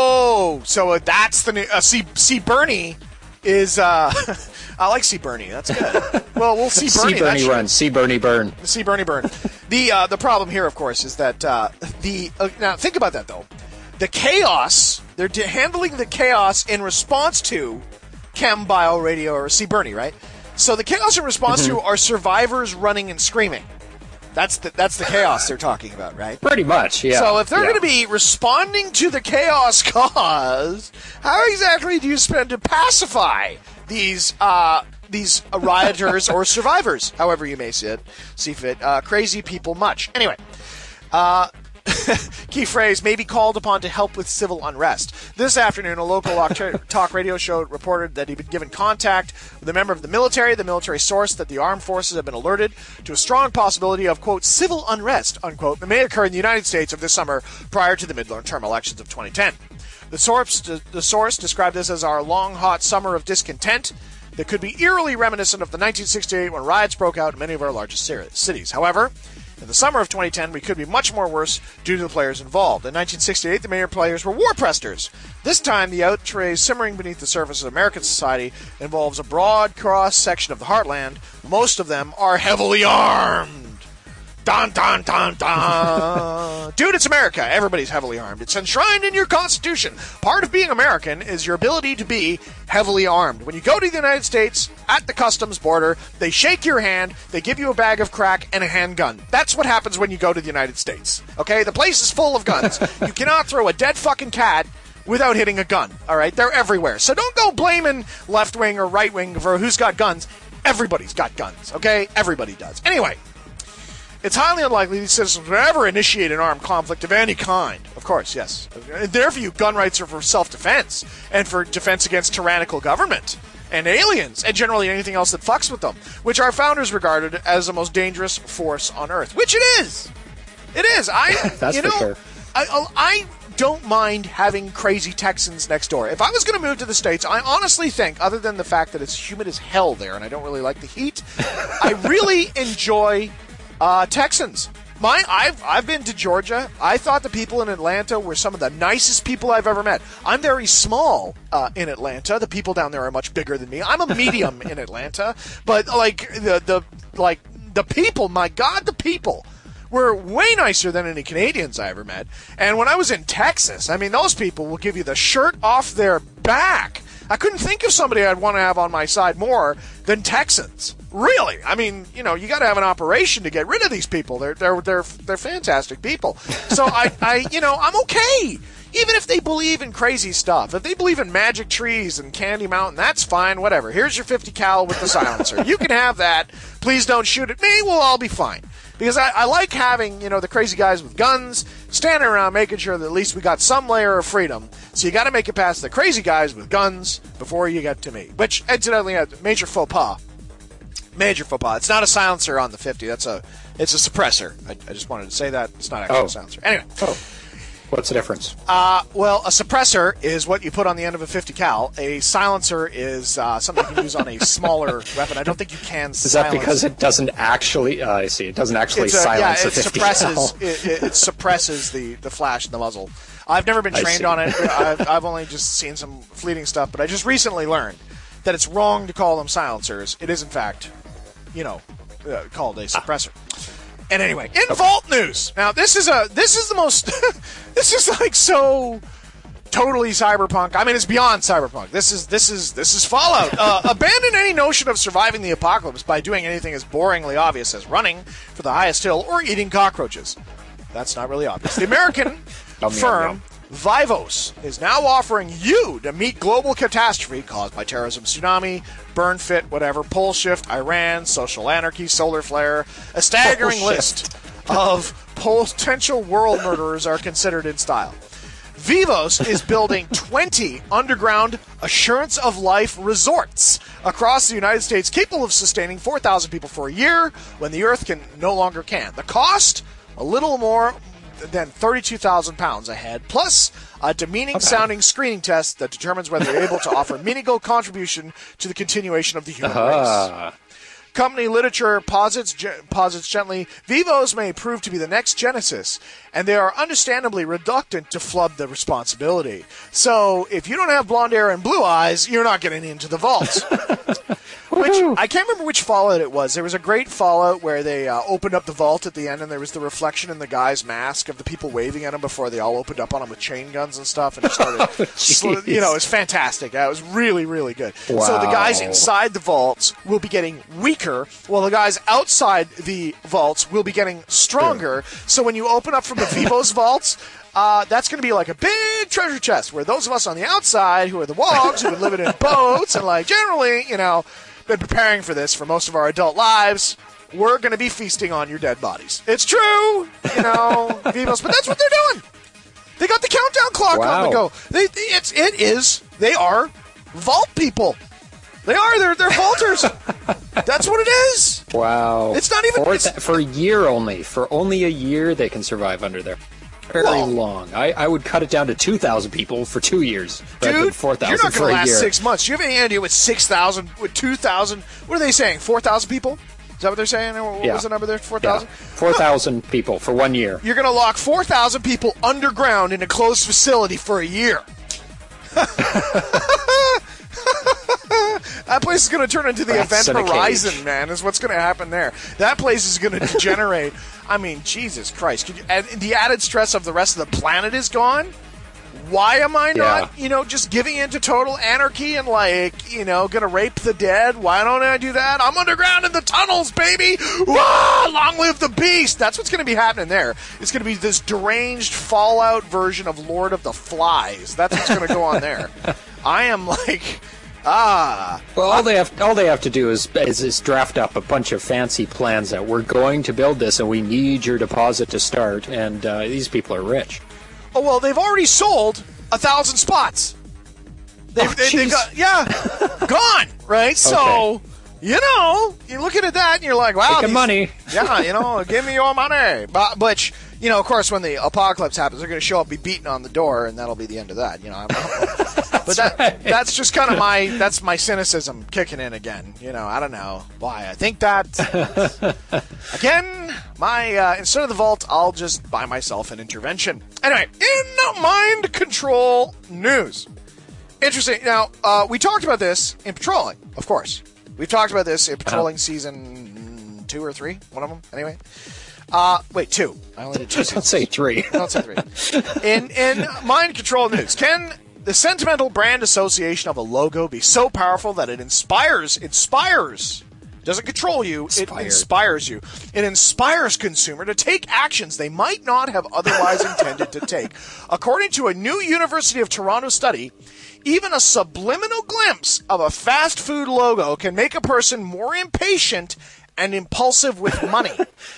Oh, so that's the new... Uh, C. C. Bernie is... Uh, I like C. Bernie. That's good. Well, we'll see Bernie. See Bernie run. See Bernie burn. See Bernie burn. The uh, the problem here, of course, is that uh, the uh, now think about that though. The chaos they're de- handling the chaos in response to chem, bio, radio, or C. Bernie, right? So the chaos in response mm-hmm. to are survivors running and screaming. That's the that's the chaos they're talking about, right? Pretty much, yeah. So if they're yeah. going to be responding to the chaos cause, how exactly do you spend to pacify these uh, these rioters or survivors, however you may see it, see fit, uh, crazy people much. Anyway, uh, key phrase, may be called upon to help with civil unrest. This afternoon, a local talk radio show reported that he'd been given contact with a member of the military. The military source that the armed forces have been alerted to a strong possibility of, quote, civil unrest, unquote, that may occur in the United States of this summer prior to the midterm elections of twenty ten. The source, the source described this as our long, hot summer of discontent that could be eerily reminiscent of the nineteen sixty-eight when riots broke out in many of our largest cities. However, in the summer of twenty ten, we could be much more worse due to the players involved. In nineteen sixty-eight, the mayor players were war presters. This time, the outrage simmering beneath the surface of American society involves a broad cross-section of the heartland. Most of them are heavily armed. Dun, dun, dun, dun. Dude, it's America. Everybody's heavily armed. It's enshrined in your Constitution. Part of being American is your ability to be heavily armed. When you go to the United States, at the customs border, they shake your hand, they give you a bag of crack and a handgun. That's what happens when you go to the United States. Okay? The place is full of guns. You cannot throw a dead fucking cat without hitting a gun. All right? They're everywhere. So don't go blaming left wing or right wing for who's got guns. Everybody's got guns. Okay? Everybody does. Anyway. It's highly unlikely these citizens would ever initiate an armed conflict of any kind. Of course, yes. In their view, gun rights are for self-defense and for defense against tyrannical government and aliens and generally anything else that fucks with them, which our founders regarded as the most dangerous force on Earth. Which it is. It is. I, That's you know, for sure. I, I don't mind having crazy Texans next door. If I was going to move to the States, I honestly think, other than the fact that it's humid as hell there and I don't really like the heat, I really enjoy Uh, Texans. My, I've I've been to Georgia. I thought the people in Atlanta were some of the nicest people I've ever met. I'm very small uh, in Atlanta. The people down there are much bigger than me. I'm a medium in Atlanta, but like the the like the people, my God, the people were way nicer than any Canadians I ever met. And when I was in Texas, I mean, those people will give you the shirt off their back. I couldn't think of somebody I'd want to have on my side more than Texans. Really, I mean, you know, you got to have an operation to get rid of these people. They're they're they're they're fantastic people. So I, I, you know, I'm okay. Even if they believe in crazy stuff, if they believe in magic trees and Candy Mountain, that's fine. Whatever. Here's your fifty cal with the silencer. You can have that. Please don't shoot at me. We'll all be fine. Because I, I like having, you know, the crazy guys with guns standing around making sure that at least we got some layer of freedom. So you got to make it past the crazy guys with guns before you get to me. Which, incidentally, a major faux pas. Major faux pas. It's not a silencer on the fifty. That's a, it's a suppressor. I, I just wanted to say that. It's not actually oh. a silencer. Anyway. Oh. What's the difference? Uh, well, a suppressor is what you put on the end of a fifty cal. A silencer is uh, something you can use on a smaller weapon. I don't think you can Is silence. that because it doesn't actually, uh, I see, it doesn't actually It's a, silence yeah, a it fifty suppresses, cal? it, it, it suppresses the, the flash in the muzzle. I've never been I trained see. on it. I've, I've only just seen some fleeting stuff, but I just recently learned that it's wrong to call them silencers. It is, in fact, you know, uh, called a suppressor. And anyway, in okay. Vault news. Now, this is a this is the most this is like so totally cyberpunk. I mean, it's beyond cyberpunk. This is this is this is Fallout. Uh, abandon any notion of surviving the apocalypse by doing anything as boringly obvious as running for the highest hill or eating cockroaches. That's not really obvious. The American firm Vivos is now offering you to meet global catastrophe caused by terrorism, tsunami, burn fit, whatever, pole shift, Iran, social anarchy, solar flare. A staggering Pole list of potential world murderers are considered in style. Vivos is building twenty underground assurance of life resorts across the United States capable of sustaining four thousand people for a year when the Earth can no longer can. The cost, a little more than thirty-two thousand pounds a head, plus a demeaning-sounding okay. screening test that determines whether you're able to offer meaningful contribution to the continuation of the human uh-huh. race. Company literature posits, posits gently, Vivos may prove to be the next Genesis, and they are understandably reluctant to flood the responsibility. So, if you don't have blonde hair and blue eyes, you're not getting into the vault. Which, I can't remember which Fallout it was. There was a great Fallout where they uh, opened up the vault at the end, and there was the reflection in the guy's mask of the people waving at him before they all opened up on him with chain guns and stuff, and it started, sl- you know, it was fantastic. Uh, it was really, really good. Wow. So the guys inside the vaults will be getting weaker, while the guys outside the vaults will be getting stronger. So when you open up from the Vivos vaults, Uh, that's going to be like a big treasure chest where those of us on the outside, who are the wogs, who would live in boats, and like generally, you know, been preparing for this for most of our adult lives. We're going to be feasting on your dead bodies. It's true, you know, Vivos, but that's what they're doing. They got the countdown clock Wow. on the go. They, it's, it is, they are vault people. They are, they're, they're vaulters. That's what it is. Wow. It's not even... For, it's, th- for a year only. For only a year they can survive under there. Very Well- long. I, I would cut it down to two thousand people for two years. rather than dude, four thousand you're not for going to a last year. six months. Do you have any idea what six thousand, what two thousand, what are they saying, four thousand people? Is that what they're saying? Or what Yeah. was the number there, four Yeah. thousand? four thousand people for one year. You're going to lock four thousand people underground in a closed facility for a year. That place is going to turn into the Rats Event in a Horizon, cage. man, is what's going to happen there. That place is going to degenerate. I mean, Jesus Christ. Could you, and the added stress of the rest of the planet is gone. Why am I not, Yeah. you know, just giving in to total anarchy and, like, you know, going to rape the dead? Why don't I do that? I'm underground in the tunnels, baby! Wah! Long live the beast! That's what's going to be happening there. It's going to be this deranged Fallout version of Lord of the Flies. That's what's going to go on there. I am like... Ah, Well, all they have all they have to do is, is is draft up a bunch of fancy plans that we're going to build this, and we need your deposit to start. And uh, these people are rich. oh well, they've already sold a thousand spots. They've, Oh, they, they jeez. got yeah, gone right. So Okay. you know, you're looking at that and you're like, wow, Taking these- money. yeah, you know, give me your money. But, but you know, of course, when the apocalypse happens, they're going to show up, be beaten on the door, and that'll be the end of that. You know. I'm, But that, right. that's just kind of my that's my cynicism kicking in again. You know, I don't know why I think that. Again, my uh, instead of the vault, I'll just buy myself an intervention. Anyway, in mind control news. Interesting. Now, uh, we talked about this in patrolling, of course. We've talked about this in patrolling season two or three, one of them, anyway. Uh, wait, two. I only did two seasons. Let's say three. Don't say three. In in mind control news, can the sentimental brand association of a logo be so powerful that it inspires inspires doesn't control you, Inspired. it inspires you. It inspires consumer to take actions they might not have otherwise intended to take. According to a new University of Toronto study, even a subliminal glimpse of a fast food logo can make a person more impatient and impulsive with money.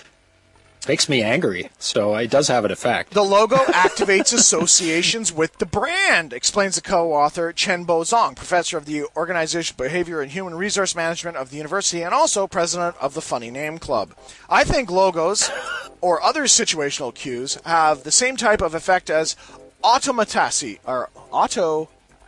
Makes me angry, so it does have an effect. The logo activates associations with the brand, explains the co-author Chen Bo Zong, professor of the Organizational Behavior and Human Resource Management of the university and also president of the Funny Name Club. I think logos or other situational cues have the same type of effect as automaticity or auto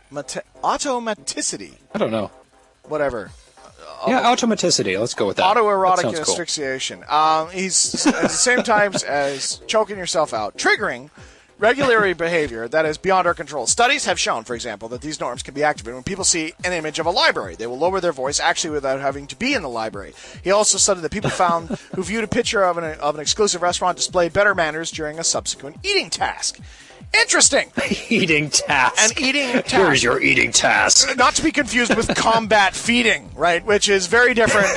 automaticity, I don't know. whatever. Yeah, automaticity. Let's go with that. Autoerotic That sounds cool. asphyxiation. Um, he's at the same time as choking yourself out, triggering regulatory behavior that is beyond our control. Studies have shown, for example, that these norms can be activated when people see an image of a library. They will lower their voice actually without having to be in the library. He also studied that people found who viewed a picture of an, of an exclusive restaurant displayed better manners during a subsequent eating task. Interesting. Eating task. An eating task. Here's your eating task. Not to be confused with combat feeding, right? Which is very different.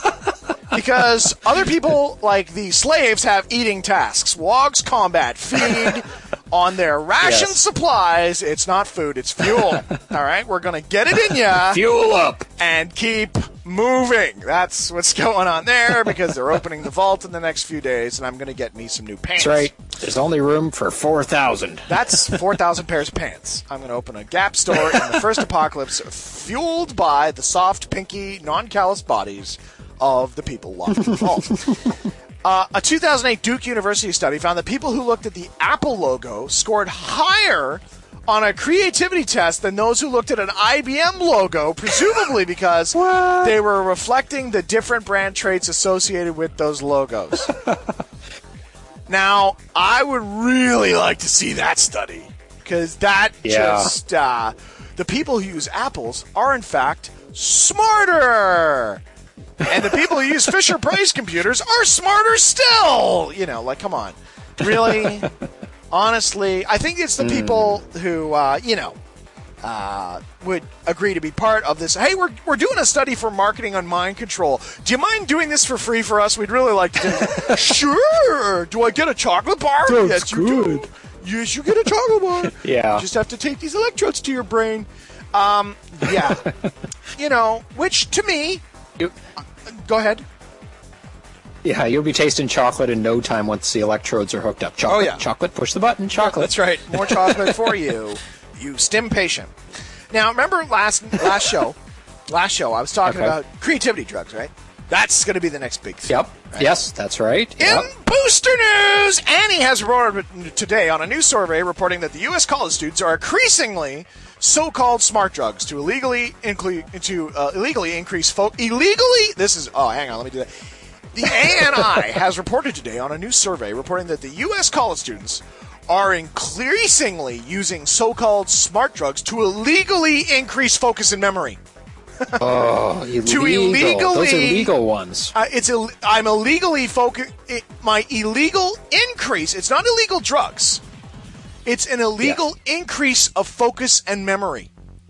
Because other people, like the slaves, have eating tasks. Wogs combat feed on their ration Yes. supplies. It's not food, it's fuel. All right? We're going to get it in ya Fuel up. and keep moving. That's what's going on there because they're opening the vault in the next few days, and I'm going to get me some new pants. That's right. There's only room for four thousand. That's four thousand pairs of pants. I'm going to open a Gap store in the first apocalypse, fueled by the soft, pinky, non-callous bodies of the people locked in the vault. Uh, a two thousand eight Duke University study found that people who looked at the Apple logo scored higher on a creativity test than those who looked at an I B M logo, presumably because they were reflecting the different brand traits associated with those logos. Now, I would really like to see that study because that Yeah. just uh, the people who use Apples are in fact smarter. And the people who use Fisher Price computers are smarter still. You know, like, come on. Really? Honestly, I think it's the people who, uh, you know, uh, would agree to be part of this. Hey, we're, we're doing a study for marketing on mind control. Do you mind doing this for free for us? We'd really like to do it. Sure. Do I get a chocolate bar? That's yes, you good. do. Yes, you get a chocolate bar. Yeah. You just have to take these electrodes to your brain. Um, yeah. You know, which to me You, Go ahead. yeah, you'll be tasting chocolate in no time once the electrodes are hooked up. Chocolate, Oh, yeah. chocolate, push the button, chocolate. That's right. More chocolate for you, you stim patient. Now, remember last last show, last show I was talking Okay. about creativity drugs, right? That's going to be the next big thing. Yep. Right? Yes, that's right. In Yep. booster news, Annie has reported today on a new survey reporting that the U S college students are increasingly so-called smart drugs to illegally include to uh, illegally increase fo- illegally. This is oh, hang on, let me do that. The A N I has reported today on a new survey reporting that the U S college students are increasingly using so-called smart drugs to illegally increase focus and memory. Oh, illegal. To illegally- Those are legal ones. Uh, it's Ill- I'm illegally focused. My illegal increase. It's not illegal drugs. It's an illegal increase of focus and memory.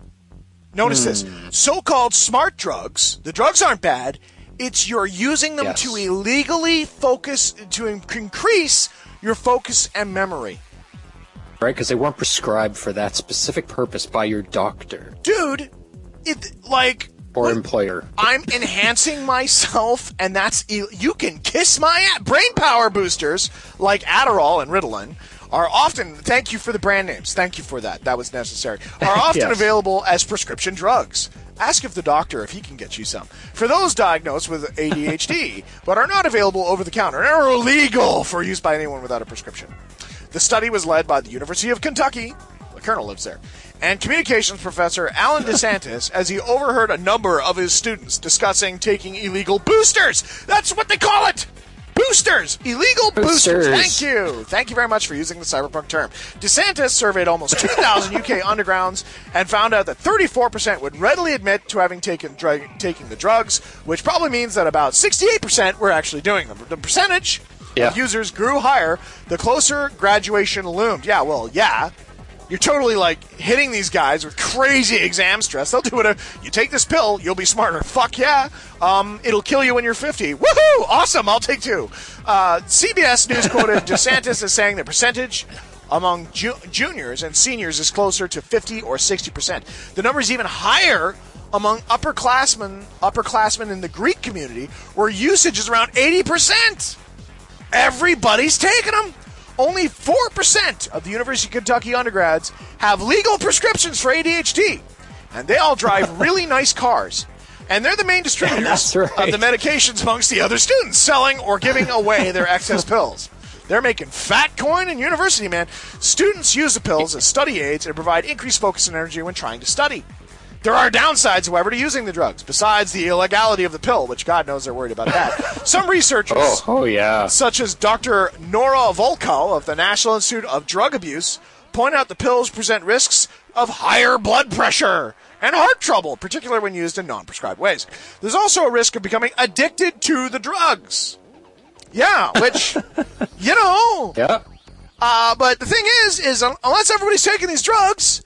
Notice Hmm. this: so-called smart drugs. The drugs aren't bad. It's you're using them Yes. to illegally focus to in- increase your focus and memory. Right, because they weren't prescribed for that specific purpose by your doctor Dude, it like or what- employer. I'm enhancing myself, and that's Ill- you can kiss my ass. Brain power boosters like Adderall and Ritalin are often. Thank you for the brand names. Thank you for that. That was necessary. Are often Yes. available as prescription drugs. Ask if the doctor if he can get you some. For those diagnosed with A D H D, but are not available over the counter and are illegal for use by anyone without a prescription. The study was led by the University of Kentucky. The colonel lives there. And communications professor Alan DeSantis as he overheard a number of his students discussing taking illegal boosters. That's what they call it! Boosters! Illegal boosters. Boosters. Thank you. Thank you very much for using the cyberpunk term. DeSantis surveyed almost two thousand U K undergrounds and found out that thirty-four percent would readily admit to having taken drug, taking the drugs, which probably means that about sixty-eight percent were actually doing them. The percentage Yeah. of users grew higher the closer graduation loomed. Yeah, well, yeah. You're totally like hitting these guys with crazy exam stress. They'll do whatever. You take this pill, you'll be smarter. Fuck yeah. Um, it'll kill you when you're fifty. Woohoo! Awesome. I'll take two. Uh, C B S News quoted DeSantis as saying the percentage among ju- juniors and seniors is closer to fifty or sixty percent. The number is even higher among upperclassmen, upperclassmen in the Greek community, where usage is around eighty percent. Everybody's taking them. Only four percent of the University of Kentucky undergrads have legal prescriptions for A D H D. And they all drive really nice cars. And they're the main distributors That's right. of the medications amongst the other students, selling or giving away their excess pills. They're making fat coin in university, man. Students use the pills as study aids and provide increased focus and energy when trying to study. There are downsides, however, to using the drugs, besides the illegality of the pill, which God knows they're worried about that. Some researchers, Oh, oh yeah. such as Doctor Nora Volkow of the National Institute of Drug Abuse, point out the pills present risks of higher blood pressure and heart trouble, particularly when used in non-prescribed ways. There's also a risk of becoming addicted to the drugs. Yeah, which, you know, Yeah. uh, but the thing is, is un- unless everybody's taking these drugs,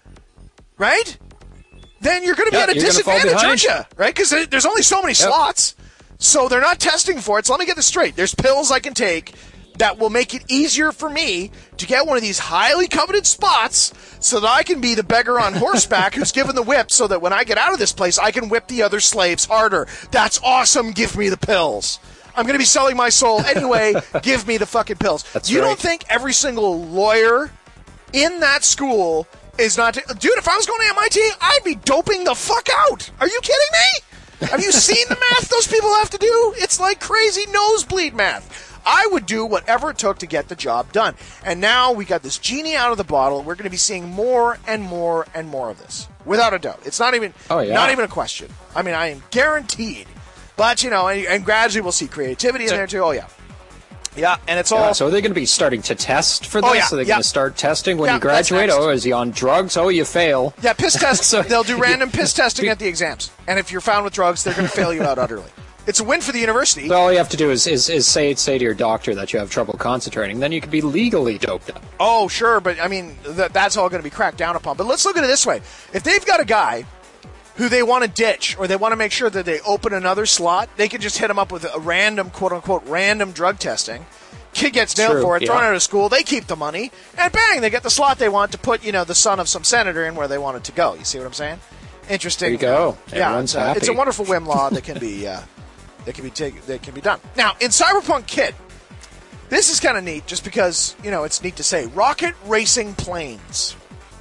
right, then you're going to be Yeah, at a you're gonna fall disadvantage, aren't behind. you? Right? Because there's only so many slots, so they're not testing for it. So let me get this straight. There's pills I can take that will make it easier for me to get one of these highly coveted spots so that I can be the beggar on horseback who's given the whip so that when I get out of this place, I can whip the other slaves harder. That's awesome. Give me the pills. I'm going to be selling my soul anyway. Give me the fucking pills. That's you right. don't think every single lawyer in that school is not... T- Dude, if I was going to M I T, I'd be doping the fuck out. Are you kidding me? Have you seen the math those people have to do? It's like crazy nosebleed math. I would do whatever it took to get the job done. And now we got this genie out of the bottle. We're going to be seeing more and more and more of this. Without a doubt. It's not even Oh, yeah. not even a question. I mean, I am guaranteed. But, you know, and, and gradually we'll see creativity in there too. Oh, yeah. Yeah, and it's all... Yeah, so are they going to be starting to test for this? Oh, yeah, Are they yeah. going to start testing when Yeah, you that's graduate? next. Oh, is he on drugs? Oh, you fail. Yeah, piss test. So- They'll do random piss testing at the exams. And if you're found with drugs, they're going to fail you out utterly. It's a win for the university. So all you have to do is, is, is say say to your doctor that you have trouble concentrating. Then you can be legally doped up. Oh, sure, but I mean, th- that's all going to be cracked down upon. But let's look at it this way. If they've got a guy who they want to ditch or they want to make sure that they open another slot, they can just hit him up with a random, quote-unquote, random drug testing. Kid gets nailed True, for it, yeah. thrown out of school, they keep the money, and bang, they get the slot they want to put, you know, the son of some senator in where they want it to go. You see what I'm saying? interesting. There you go. Yeah, Everyone's it's a, happy. it's a wonderful whim law that can be uh, that can be taken that can be done. Now, in Cyberpunk Kit, this is kind of neat, just because you know it's neat to say. Rocket racing planes,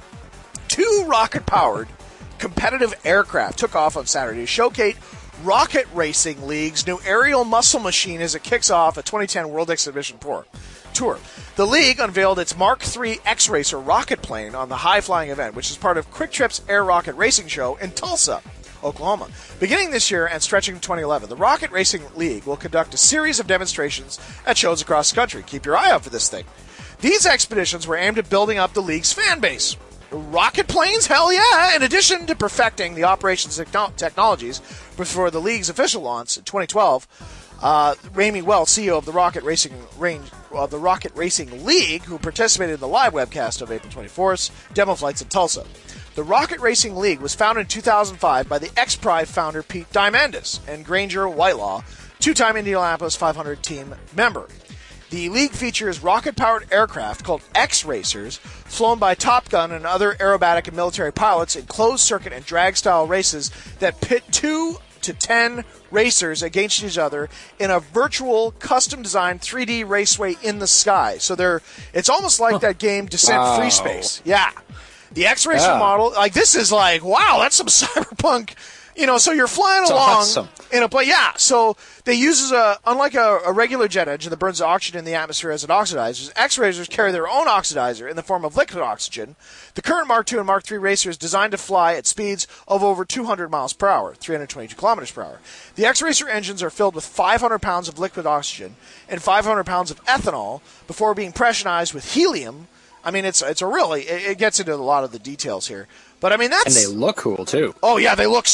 two rocket-powered competitive aircraft took off on Saturday to showcase Rocket Racing League's new aerial muscle machine as it kicks off a twenty ten World Exhibition Tour. Tour. The league unveiled its Mark three X-Racer rocket plane on the high-flying event, which is part of Quick Trip's Air Rocket Racing Show in Tulsa, Oklahoma. Beginning this year and stretching to twenty eleven, the Rocket Racing League will conduct a series of demonstrations at shows across the country. Keep your eye out for this thing. These expeditions were aimed at building up the league's fan base. Rocket planes? Hell yeah! In addition to perfecting the operations techno- technologies before the league's official launch in twenty twelve, uh, Ramey Wells, C E O of the Rocket Racing range of the Rocket Racing League, who participated in the live webcast of April twenty-fourth's demo flights in Tulsa. The Rocket Racing League was founded in two thousand five by the X-Prize founder Pete Diamandis and Granger Whitelaw, two-time Indianapolis five hundred team member. The league features rocket-powered aircraft called X-Racers, flown by Top Gun and other aerobatic and military pilots in closed-circuit and drag-style races that pit two to ten racers against each other in a virtual, custom-designed three D raceway in the sky. So they're it's almost like that game Descent Wow. Free Space. Yeah. The X-Racer Yeah. model, like this is like, wow, that's some cyberpunk. You know, so you're flying It's along awesome. in a plane. Yeah, so they use a unlike a, a regular jet engine that burns the oxygen in the atmosphere as it oxidizes. X-Racers carry their own oxidizer in the form of liquid oxygen. The current Mark two and Mark three racer is designed to fly at speeds of over two hundred miles per hour, three hundred twenty-two kilometers per hour. The X-Racer engines are filled with five hundred pounds of liquid oxygen and five hundred pounds of ethanol before being pressurized with helium. I mean, it's it's a really it, it gets into a lot of the details here. But I mean, that's And they look cool too. oh yeah, they look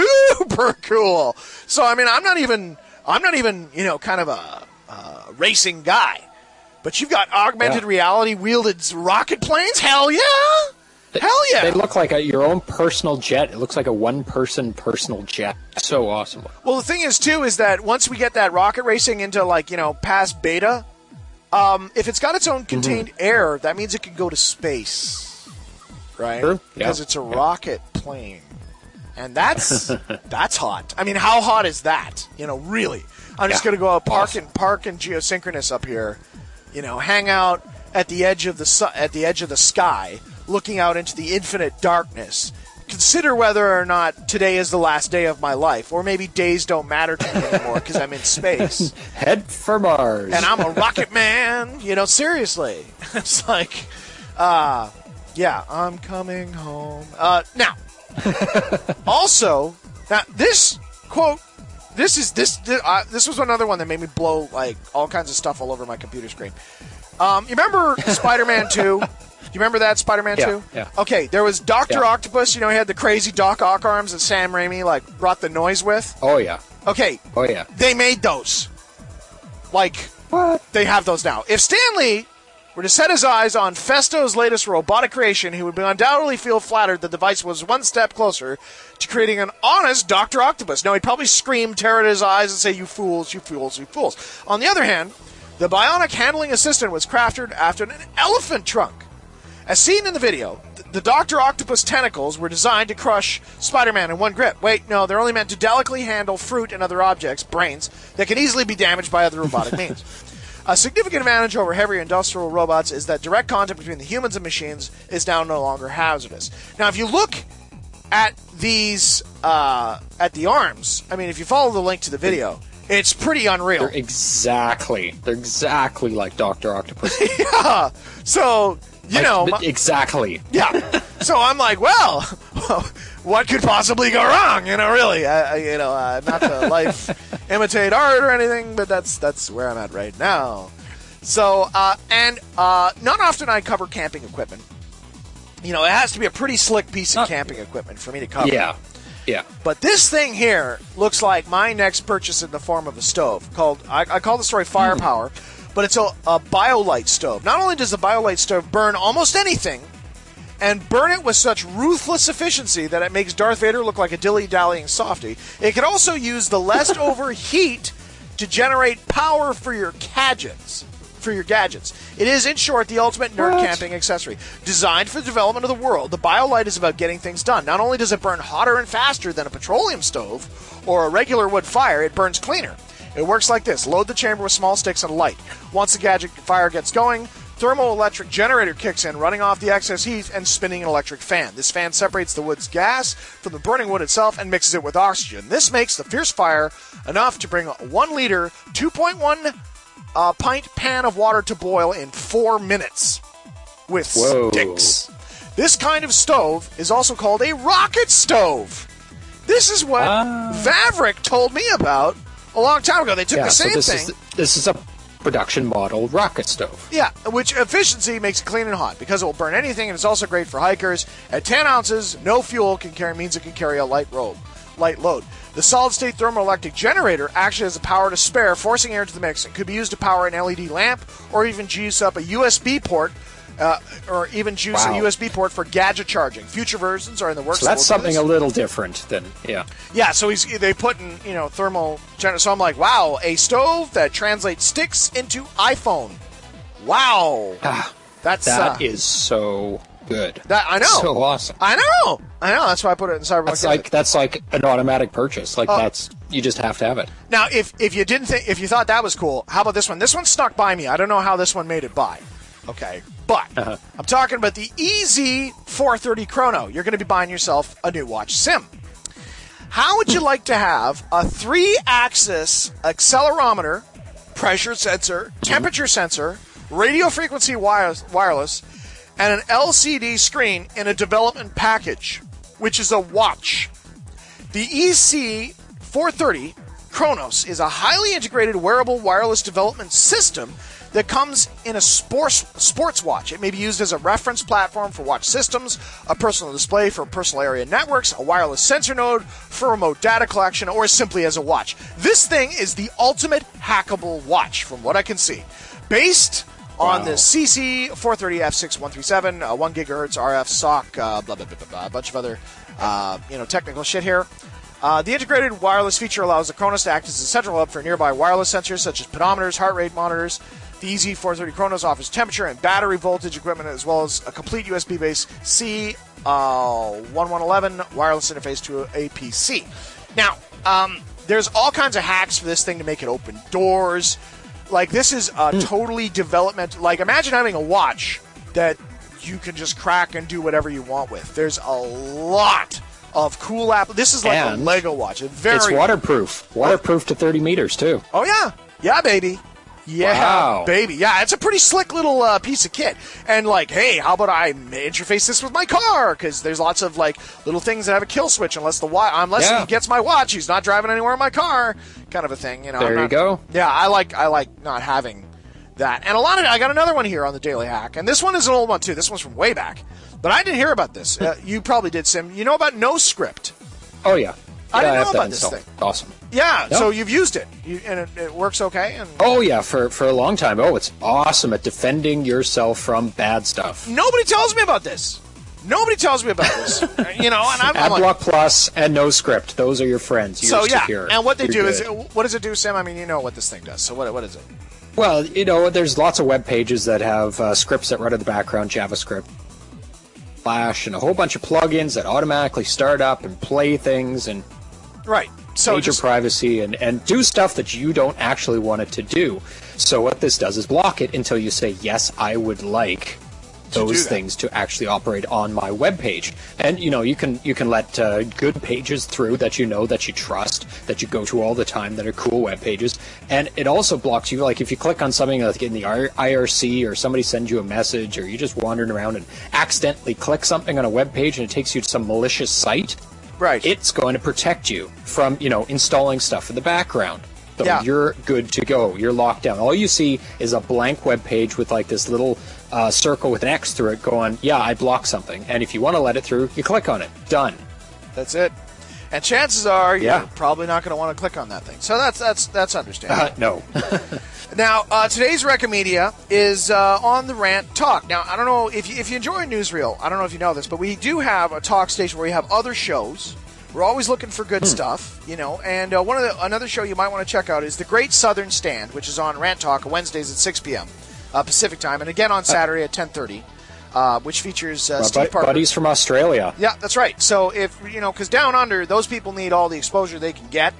super cool. So I mean, I'm not even I'm not even you know kind of a uh, racing guy, but you've got augmented Yeah. reality wielded rocket planes. Hell yeah, They- hell yeah. They look like a, your own personal jet. It looks like a one-person personal jet. So awesome. Well, the thing is too is that once we get that rocket racing into like you know past beta, um, if it's got its own contained air, that means it can go to space. Right? Sure. Because Yeah. it's a rocket plane. And that's that's hot. I mean, how hot is that? You know, really. I'm just Yeah. going to go out park Awesome. and park and geosynchronous up here. You know, hang out at the edge of the su- at the edge of the sky, looking out into the infinite darkness. Consider whether or not today is the last day of my life, or maybe days don't matter to me anymore because I'm in space Head for Mars. and I'm a rocket man. You know, seriously, it's like, uh, yeah, I'm coming home. Uh, now, also, now this quote, this is this this, uh, this was another one that made me blow like all kinds of stuff all over my computer screen. Um, you remember Spider-Man two? Do you remember that Spider-Man Yeah, two? yeah. Okay, there was Doctor Yeah. Octopus. You know, he had the crazy Doc Ock arms that Sam Raimi like brought the noise with. Oh yeah. Okay, Oh yeah. they made those. Like, What? they have those now. If Stanley were to set his eyes on Festo's latest robotic creation, he would undoubtedly feel flattered the device was one step closer to creating an honest Doctor Octopus. Now, he'd probably scream, tear at his eyes, and say, "You fools, you fools, you fools." On the other hand, the bionic handling assistant was crafted after an elephant trunk. As seen in the video, th- the Doctor Octopus tentacles were designed to crush Spider-Man in one grip. Wait, no, they're only meant to delicately handle fruit and other objects, brains, that can easily be damaged by other robotic means. A significant advantage over heavier industrial robots is that direct contact between the humans and machines is now no longer hazardous. Now, if you look at these, uh, at the arms, I mean, if you follow the link to the video, it's pretty unreal. They're exactly. They're exactly like Doctor Octopus. Yeah. So, you Like, know, th- my- exactly. yeah. So I'm like, well, what could possibly go wrong? You know, really, I, I, you know, uh, not to life imitate art or anything, but that's that's where I'm at right now. So, uh, and uh, not often I cover camping equipment. You know, it has to be a pretty slick piece of Uh, camping equipment for me to cover. Yeah. Yeah. But this thing here looks like my next purchase in the form of a stove. Called I, I call the story Firepower, but it's a, a BioLite stove. Not only does the BioLite stove burn almost anything, and burn it with such ruthless efficiency that it makes Darth Vader look like a dilly-dallying softy, it can also use the leftover heat to generate power for your gadgets. for your gadgets. It is, in short, the ultimate nerd What? camping accessory. Designed for the development of the world, the BioLite is about getting things done. Not only does it burn hotter and faster than a petroleum stove or a regular wood fire, it burns cleaner. It works like this. Load the chamber with small sticks and a light. Once the gadget fire gets going, thermoelectric generator kicks in, running off the excess heat and spinning an electric fan. This fan separates the wood's gas from the burning wood itself and mixes it with oxygen. This makes the fierce fire enough to bring a one liter, two point one uh, pint pan of water to boil in four minutes with Whoa. sticks. This kind of stove is also called a rocket stove. This is what Ah. Vavrick told me about a long time ago. They took Yeah, the so same this thing. is this is a production model rocket stove. Yeah, which efficiency makes it clean and hot because it will burn anything, and it's also great for hikers. At ten ounces, no fuel can carry means it can carry a light road, light load. The solid-state thermoelectric generator actually has the power to spare, forcing air into the mix. It could be used to power an L E D lamp, or even juice up a U S B port, uh, or even juice Wow. a U S B port for gadget charging. Future versions are in the works. So that's We'll do something this. a little different than yeah. Yeah, so he's they put in, you know, thermal gener- so I'm like, wow, a stove that translates sticks into iPhone. Wow. Ah, That's that uh, is so good. that I know. So awesome. I know. I know. That's why I put it in Cyberpunk. That's like that's like an automatic purchase. Like Oh. that's you just have to have it. Now, if if you didn't think if you thought that was cool, how about this one? This one snuck by me. I don't know how this one made it by. Okay, but Uh-huh. I'm talking about the E Z four thirty Chrono. You're going to be buying yourself a new watch sim. How would you like to have a three-axis accelerometer, pressure sensor, temperature sensor, radio frequency wires, wireless, and an L C D screen in a development package, which is a watch? The E Z four thirty Chronos is a highly integrated wearable wireless development system that comes in a sports, sports watch. It may be used as a reference platform for watch systems, a personal display for personal area networks, a wireless sensor node for remote data collection, or simply as a watch. This thing is the ultimate hackable watch, from what I can see. Based on Wow. the C C four thirty F six one thirty-seven, uh, one gigahertz R F S O C, uh, blah, blah, blah, blah, blah, a bunch of other uh, you know, technical shit here. Uh, the integrated wireless feature allows the Chronos to act as a central hub for nearby wireless sensors such as pedometers, heart rate monitors. The E Z four thirty Chronos offers temperature and battery voltage equipment as well as a complete U S B-based C eleven eleven wireless interface to a P C. Now, um, there's all kinds of hacks for this thing to make it open doors. Like, this is a totally development. Like, imagine having a watch that you can just crack and do whatever you want with. There's a lot of cool app. This is like And a Lego watch. It's very It's waterproof. Waterproof to thirty meters too. Oh yeah, yeah, baby. Yeah, Wow. baby. Yeah, it's a pretty slick little uh, piece of kit. And like, hey, how about I interface this with my car? Because there's lots of like little things that have a kill switch. Unless the wa- unless Yeah. he gets my watch, he's not driving anywhere in my car. Kind of a thing, you know. There I'm you not- go. Yeah, I like I like not having that. And a lot of I got another one here on the Daily Hack, and this one is an old one too. This one's from way back, but I didn't hear about this. Uh, you probably did, Sim. You know about NoScript? Oh yeah. I didn't Yeah, know have that about this installed. thing. Awesome. Yeah. Yep. So you've used it, you, and it, it works okay. And Oh yeah, for for a long time. Oh, it's awesome at defending yourself from bad stuff. nobody tells me about this. Nobody tells me about this. You know, and I'm, I'm like, AdBlock Plus and NoScript. Those are your friends. You're so yeah. secure. And what they You're do is, good. what does it do, Sim? I mean, you know what this thing does. So what what is it? Well, you know, there's lots of web pages that have uh, scripts that run in the background, JavaScript, Flash, and a whole bunch of plugins that automatically start up and play things and Right. So major just, privacy and, and do stuff that you don't actually want it to do. So what this does is block it until you say, yes, I would like do those that. things to actually operate on my web page. And you know, you can you can let uh, good pages through that you know, that you trust, that you go to all the time, that are cool web pages. And it also blocks you, like if you click on something like in the I R C or somebody sends you a message or you're just wandering around and accidentally click something on a web page and it takes you to some malicious site, right. it's going to protect you from, you know, installing stuff in the background. So Yeah. you're good to go. You're locked down. All you see is a blank web page with like this little uh, circle with an X through it going, yeah, I blocked something. And if you want to let it through, you click on it. Done. That's it. And chances are Yeah. you're probably not going to want to click on that thing. So that's that's that's understandable. Uh, no. Now, uh, today's Recomedia is uh, on the Rant Talk. Now, I don't know if you, if you enjoy Newsreel, I don't know if you know this, but we do have a talk station where we have other shows. We're always looking for good stuff, you know. And uh, one of the another show you might want to check out is The Great Southern Stand, which is on Rant Talk Wednesdays at six p.m. uh, Pacific time, and again on Saturday at ten thirty, uh, which features uh, My Steve bu- Parker. buddies from Australia. Yeah, that's right. So if you know, because down under, those people need all the exposure they can get,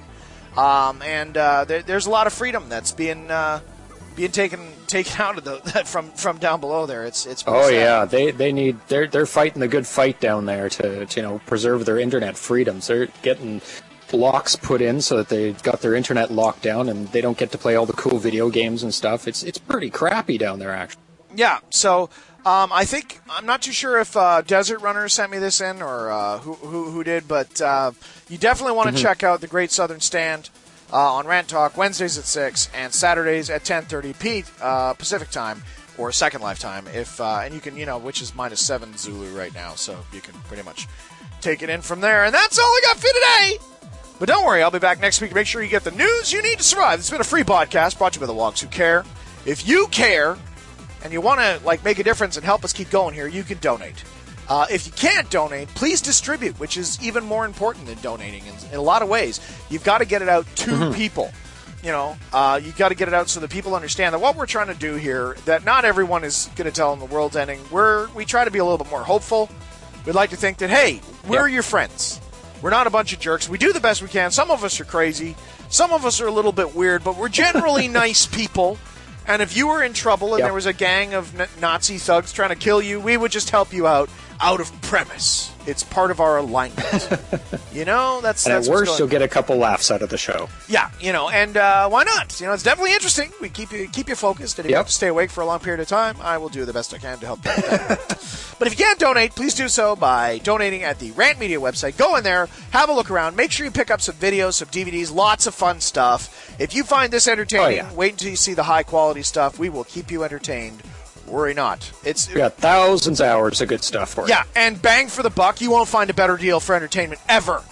um, and uh, there, there's a lot of freedom that's being uh, being taken taken out of the from from down below there. It's it's. Oh sad. yeah, they they need they're they're fighting the good fight down there to, to you know preserve their internet freedoms. They're getting locks put in so that they've got their internet locked down and they don't get to play all the cool video games and stuff. It's it's pretty crappy down there actually. Yeah. So um, I think I'm not too sure if uh, Desert Runner sent me this in or uh, who, who who did, but uh, you definitely want to mm-hmm. check out the Great Southern Stand uh, on Rant Talk Wednesdays at six and Saturdays at ten thirty P uh, Pacific time or Second Life time. If uh, and you can you know which is minus seven Zulu right now, so you can pretty much take it in from there. And that's all I got for today. But don't worry, I'll be back next week to make sure you get the news you need to survive. It's been a free podcast brought to you by the Wogs Who Care. If you care and you want to like make a difference and help us keep going here, you can donate. Uh, if you can't donate, please distribute, which is even more important than donating in, in a lot of ways. You've got to get it out to mm-hmm. people. You know, uh, you've got to get it out so that people understand that what we're trying to do here, that not everyone is going to tell them the world's ending. We're, we try to be a little bit more hopeful. We'd like to think that, hey, we're yep. your friends. We're not a bunch of jerks. We do the best we can. Some of us are crazy. Some of us are a little bit weird, but we're generally nice people. And if you were in trouble and yep. there was a gang of n- Nazi thugs trying to kill you, we would just help you out out of premise. It's part of our alignment. you know, that's and that's at what's worst, going you'll get a couple laughs out of the show. Yeah, you know, and uh, why not? You know, it's definitely interesting. We keep you keep you focused, and if yep. you have to stay awake for a long period of time, I will do the best I can to help you with that. But if you can't donate, please do so by donating at the Rant Media website. Go in there, have a look around, make sure you pick up some videos, some D V Ds, lots of fun stuff. If you find this entertaining, oh, yeah. wait until you see the high quality stuff. We will keep you entertained. Worry not. It's we got thousands of hours of good stuff for you. Yeah, and bang for the buck, you won't find a better deal for entertainment ever.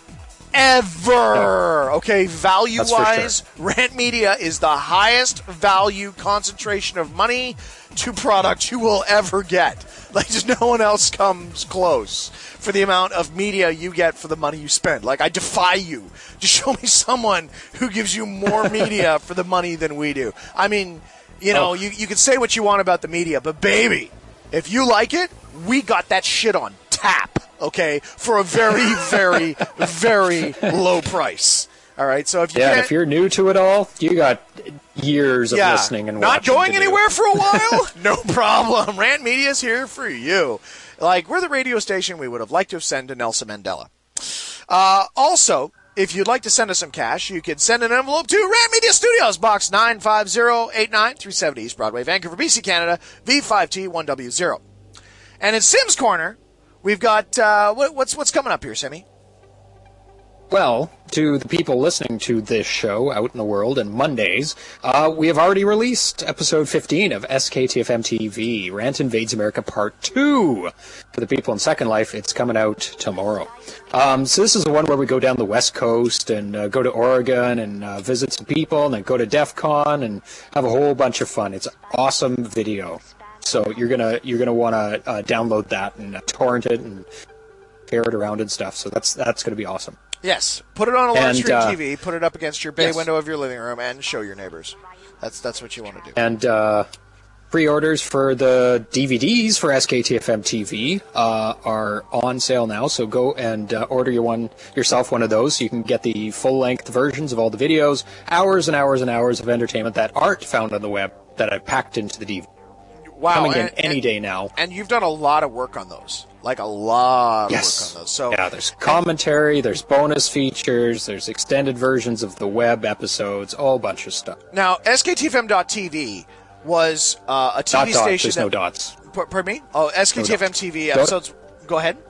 Ever. No. Okay, value-wise, sure. Rant Media is the highest value concentration of money to product you will ever get. Like, just no one else comes close for the amount of media you get for the money you spend. Like, I defy you. Just show me someone who gives you more media for the money than we do. I mean... You know, oh. you, you can say what you want about the media, but baby, if you like it, we got that shit on tap, okay, for a very, very, very low price. All right, so if you yeah, can't, and if you're new to it all, you got years of yeah, listening and not watching going anywhere for a while. No problem. Rant Media's here for you. Like we're the radio station we would have liked to have sent to Nelson Mandela. Uh, also. If you'd like to send us some cash, you can send an envelope to Rant Media Studios, Box nine five zero eight nine, three seventy East Broadway, Vancouver, B C, Canada, V five T one W zero. And in Sim's Corner, we've got, uh, what, what's what's coming up here, Simmy? Well, to the people listening to this show out in the world and Mondays, uh, we have already released episode fifteen of S K T F M T V, Rant Invades America Part two. For the people in Second Life, it's coming out tomorrow. Um, so this is the one where we go down the West Coast and uh, go to Oregon and uh, visit some people and then go to DEF CON and have a whole bunch of fun. It's an awesome video. So you're gonna you're gonna want to uh, download that and uh, torrent it and share it around and stuff. So that's that's gonna be awesome. Yes, put it on a large and, screen uh, T V, put it up against your bay yes. window of your living room, and show your neighbors. That's that's what you want to do. And uh, pre-orders for the D V Ds for S K T F M T V uh, are on sale now, so go and uh, order your one yourself one of those so you can get the full-length versions of all the videos, hours and hours and hours of entertainment that aren't found on the web that I packed into the D V D. Wow, Coming and, in any and, day now. And you've done a lot of work on those. Like a lot of yes. work on those. So yeah, there's commentary, there's bonus features, there's extended versions of the web episodes, a whole bunch of stuff. Now, S K T F M dot T V was uh, a T V Dot, dot, station. There's that, no dots. P- pardon me? Oh, S K T F M T V no episodes. Go ahead.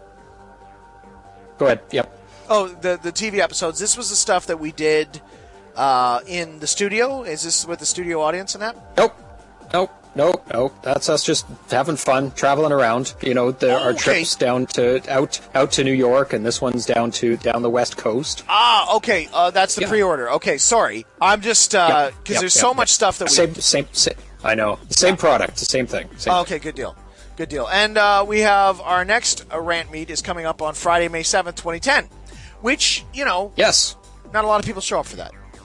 Go ahead, yep. Oh, the, the T V episodes. This was the stuff that we did uh, in the studio? Is this with the studio audience and that? Nope. Nope. Nope, nope. That's us just having fun, traveling around. You know, there oh, are okay. trips down to out out to New York, and this one's down to down the West Coast. Ah, okay. Uh, that's the yeah. pre-order. Okay, sorry. I'm just because uh, yep. yep, there's yep, so yep. much stuff that we same, same same. I know, same product, the same thing. Same oh, okay, good deal, good deal. And uh, we have our next uh, rant meet is coming up on Friday, May seventh, twenty ten, which you know, yes, not a lot of people show up for that.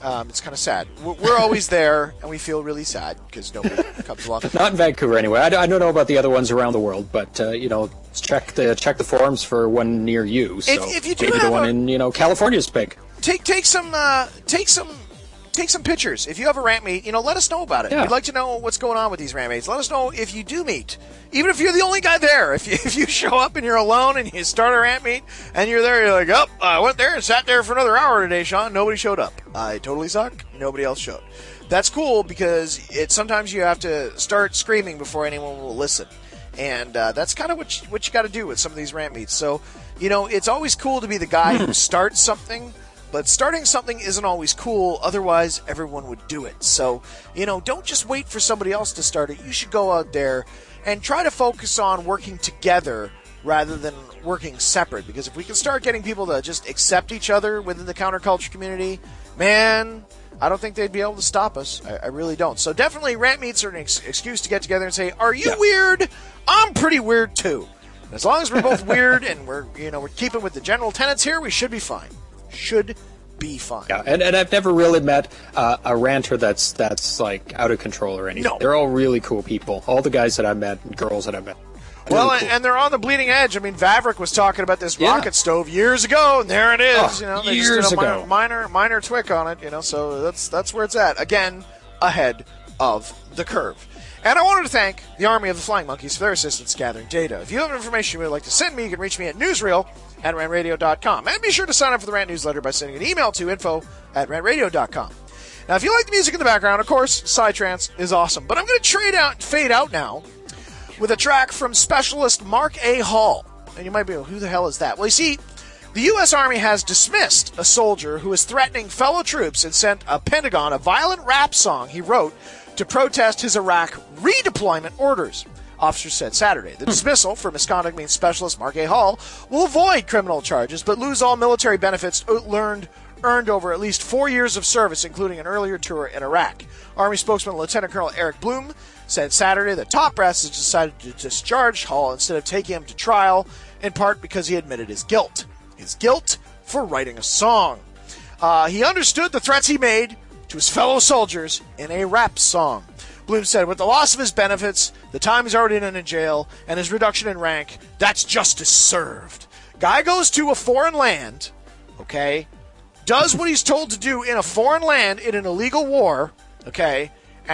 Um, it's kind of sad. We're, we're always there, and we feel really sad because nobody comes along. Not in Vancouver, anyway. I, I don't know about the other ones around the world, but uh, you know, check the check the forums for one near you. So if, if you do maybe have the one a, in you know California's big. Take take some uh, take some. Take some pictures. If you have a rant meet, you know, let us know about it. Yeah. We'd like to know what's going on with these rant meets. Let us know if you do meet. Even if you're the only guy there. If you, if you show up and you're alone and you start a rant meet and you're there, you're like, oh, I went there and sat there for another hour today, Sean. Nobody showed up. I totally suck. Nobody else showed. That's cool because it sometimes you have to start screaming before anyone will listen. And uh, that's kind of what you, what you got to do with some of these rant meets. So, you know, it's always cool to be the guy who starts something. But starting something isn't always cool, otherwise everyone would do it. So, you know, don't just wait for somebody else to start it. You should go out there and try to focus on working together rather than working separate. Because if we can start getting people to just accept each other within the counterculture community, man, I don't think they'd be able to stop us. I, I really don't. So definitely rant meets are an ex- excuse to get together and say, are you yeah. weird? I'm pretty weird too. And as long as we're both weird and we're, you know, we're keeping with the general tenets here, we should be fine. Should be fine. Yeah, and, and I've never really met uh, a ranter that's that's like out of control or anything. No. They're all really cool people. All the guys that I've met and girls that I've met. Really well, cool. and they're on the bleeding edge. I mean, Vavrick was talking about this Yeah. rocket stove years ago, and there it is. Oh, you know, they years just did a minor, ago. minor minor tweak on it. You know, so that's that's where it's at. Again, ahead of the curve. And I wanted to thank the Army of the Flying Monkeys for their assistance gathering data. If you have information you would like to send me, you can reach me at newsreel at rant radio dot com. And be sure to sign up for the Rant newsletter by sending an email to info at rant radio dot com. Now, if you like the music in the background, of course, Psytrance is awesome. But I'm going to trade out, fade out now with a track from specialist Mark A. Hall. And you might be, well, who the hell is that? Well, you see, the U S. Army has dismissed a soldier who was threatening fellow troops and sent a Pentagon a violent rap song he wrote to protest his Iraq redeployment orders. Officers said Saturday. The dismissal for misconduct means specialist Mark A. Hall will avoid criminal charges but lose all military benefits learned, earned over at least four years of service, including an earlier tour in Iraq. Army spokesman Lieutenant Colonel Eric Bloom said Saturday that top brass has decided to discharge Hall instead of taking him to trial, in part because he admitted his guilt. His guilt for writing a song. Uh, he understood the threats he made to his fellow soldiers in a rap song. Bloom said, with the loss of his benefits, the time he's already in in jail, and his reduction in rank, that's justice served. Guy goes to a foreign land, okay, does what he's told to do in a foreign land in an illegal war, okay,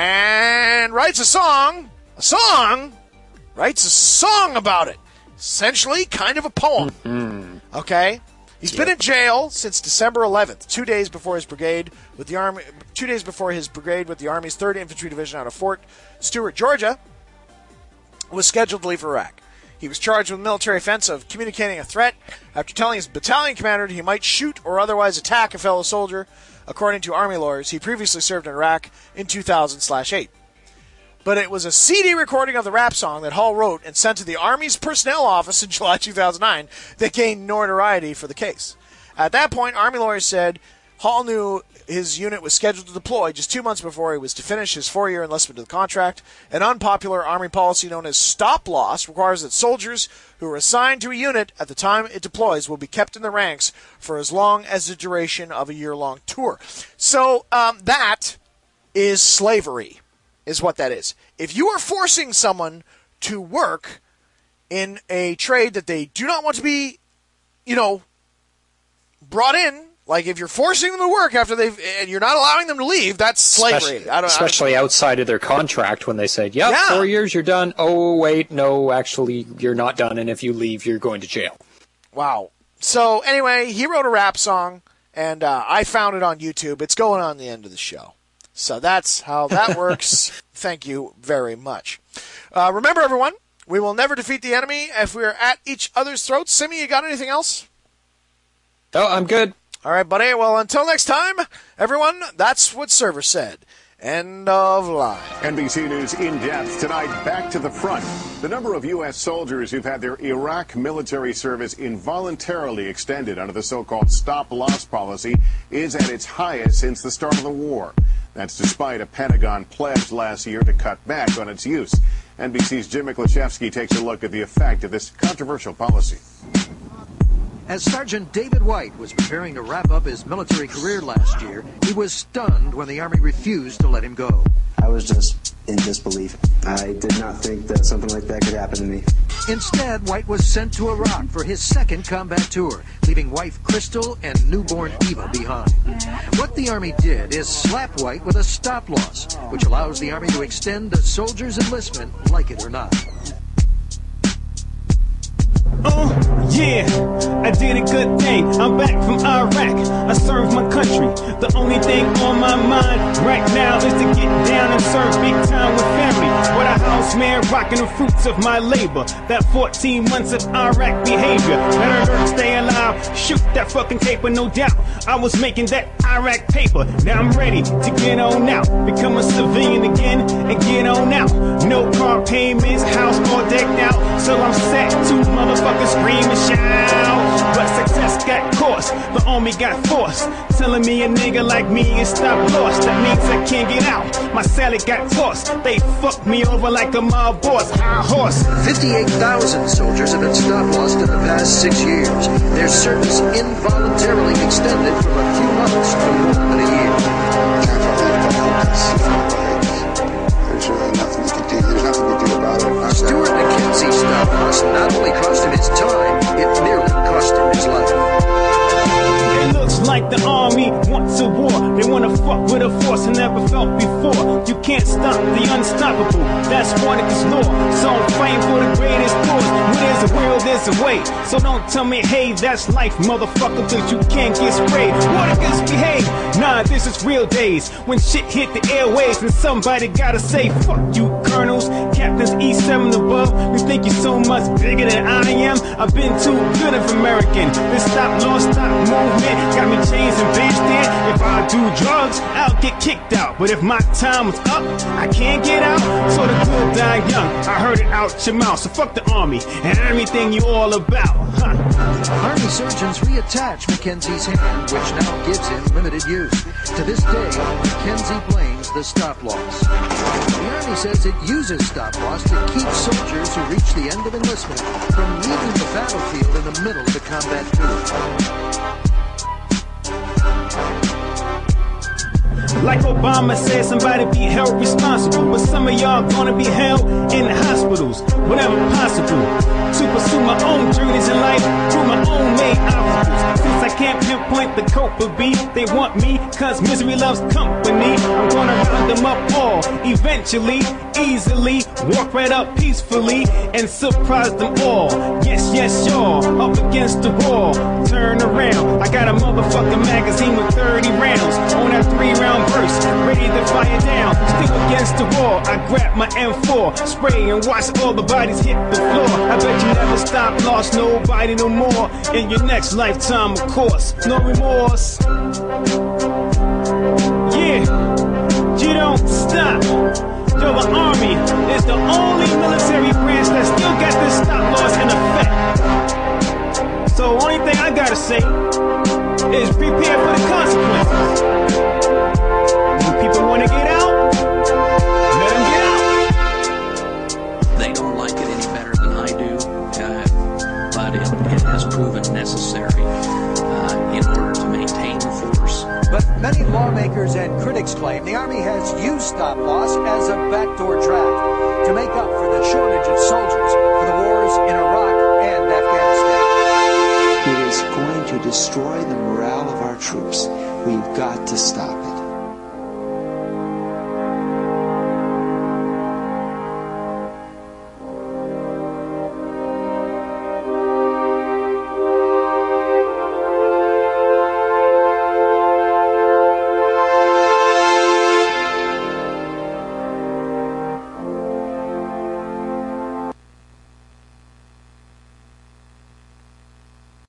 and writes a song, a song, writes a song about it. Essentially, kind of a poem, Mm-hmm. okay? He's Yep. been in jail since December eleventh, two days before his brigade with the army. Two days before his brigade with the Army's third Infantry Division out of Fort Stewart, Georgia, was scheduled to leave for Iraq. He was charged with military offense of communicating a threat after telling his battalion commander he might shoot or otherwise attack a fellow soldier. According to Army lawyers, he previously served in Iraq in two thousand eight. But it was a C D recording of the rap song that Hall wrote and sent to the Army's personnel office in July two thousand nine that gained notoriety for the case. At that point, Army lawyers said Hall knew his unit was scheduled to deploy just two months before he was to finish his four-year enlistment to the contract. An unpopular Army policy known as stop-loss requires that soldiers who are assigned to a unit at the time it deploys will be kept in the ranks for as long as the duration of a year-long tour. So um, that is slavery. Is what that is. If you are forcing someone to work in a trade that they do not want to be, you know, brought in, like if you're forcing them to work after they've, and you're not allowing them to leave, that's slavery. Especially, I don't, especially I don't, outside of their contract when they said, yep, Yeah. four years, you're done. Oh, wait, no, actually, you're not done, and if you leave, you're going to jail. Wow. So anyway, he wrote a rap song, and uh, I found it on YouTube. It's going on the end of the show. So that's how that works. Thank you very much. Uh, remember, everyone, we will never defeat the enemy if we are at each other's throats. Simi, you got anything else? Oh, I'm good. All right, buddy. Well, until next time, everyone, that's what Server said. End of line. N B C News in-depth tonight, back to the front. The number of U S soldiers who've had their Iraq military service involuntarily extended under the so-called stop-loss policy is at its highest since the start of the war. That's despite a Pentagon pledge last year to cut back on its use. N B C's Jim Miklashevsky takes a look at the effect of this controversial policy. As Sergeant David White was preparing to wrap up his military career last year, he was stunned when the Army refused to let him go. I was just in disbelief. I did not think that something like that could happen to me. Instead, White was sent to Iraq for his second combat tour, leaving wife Crystal and newborn Eva behind. What the Army did is slap White with a stop-loss, which allows the Army to extend a soldier's enlistment, like it or not. Oh, yeah, I did a good thing. I'm back from Iraq. I served my country. The only thing on my mind right now is to get down and serve big time with family. What a house man rocking the fruits of my labor. That fourteen months of Iraq behavior. Let her stay alive. Shoot that fucking caper, no doubt. I was making that Iraq paper. Now I'm ready to get on out. Become a civilian again and get on out. No car payments, house all decked out. So I'm set to motherfucking scream and shout. But success got cost, the Army got forced. Telling me a nigga like me is stop lost. That means I can't get out. My salary got tossed. They fucked me over like a mob boss. High horse. fifty-eight thousand soldiers have been stop-lossed in the past six years. Their service involuntarily extended from a few months to more than a year. There's really nothing we can do. There's nothing we can do about it. Stuart McKenzie's stop-loss not only cost him his time, it nearly cost him his life. It looks like the Army wants a war. They want to fuck with a force I never felt before. You can't stop the unstoppable. That's Spartacus law. So I'm fighting for the greatest cause. When there's a will, there's a way. So don't tell me, hey, that's life, motherfucker, cause you can't get sprayed. Spartacus behave. Nah, this is real days. When shit hit the airwaves and somebody gotta say, fuck you, colonels, captains E seven above. You think you're so much bigger than I am? I've been too good of American. This stop, lost, stop movement got me chains and benched in. If I do drugs, I'll get kicked out. But if my time was up, I can't get out. So the good die young. I heard it out your mouth. So fuck the Army and everything you all about. Huh. Army surgeons reattach Mackenzie's hand, which now gives him limited use. To this day, Mackenzie blames the stop-loss. The Army says it uses stop-loss to keep soldiers who reach the end of enlistment from leaving the battlefield in the middle of the combat tour. Like Obama said, somebody be held responsible. But some of y'all gonna be held in the hospitals, whenever possible, to pursue my own journeys in life through my own made obstacles. Since I can't pinpoint the culprit be, they want me, cause misery loves company. I'm gonna round them up all, eventually, easily, walk right up peacefully, and surprise them all. Yes, yes, y'all, up against the wall, turn around. I got a motherfucking magazine with thirty rounds on that three round burst, ready to fire down. Still against the wall, I grab my M four, spray and watch all the bodies hit the floor. I bet you never stop, lost nobody no more in your next lifetime, of course. No remorse. Yeah, you don't stop. Yo, the Army is the only military branch that still got this stop loss in effect. So only thing I gotta say is prepare for the consequences. When people wanna get out, let them get out. They don't like it any better than I do, uh, but it, it has proven necessary uh, in order to maintain the force. But many lawmakers and critics claim the Army has used stop-loss as a backdoor draft to make up for the shortage of soldiers for the wars in Iraq and Afghanistan. It is going to destroy the morale of our troops. We've got to stop it.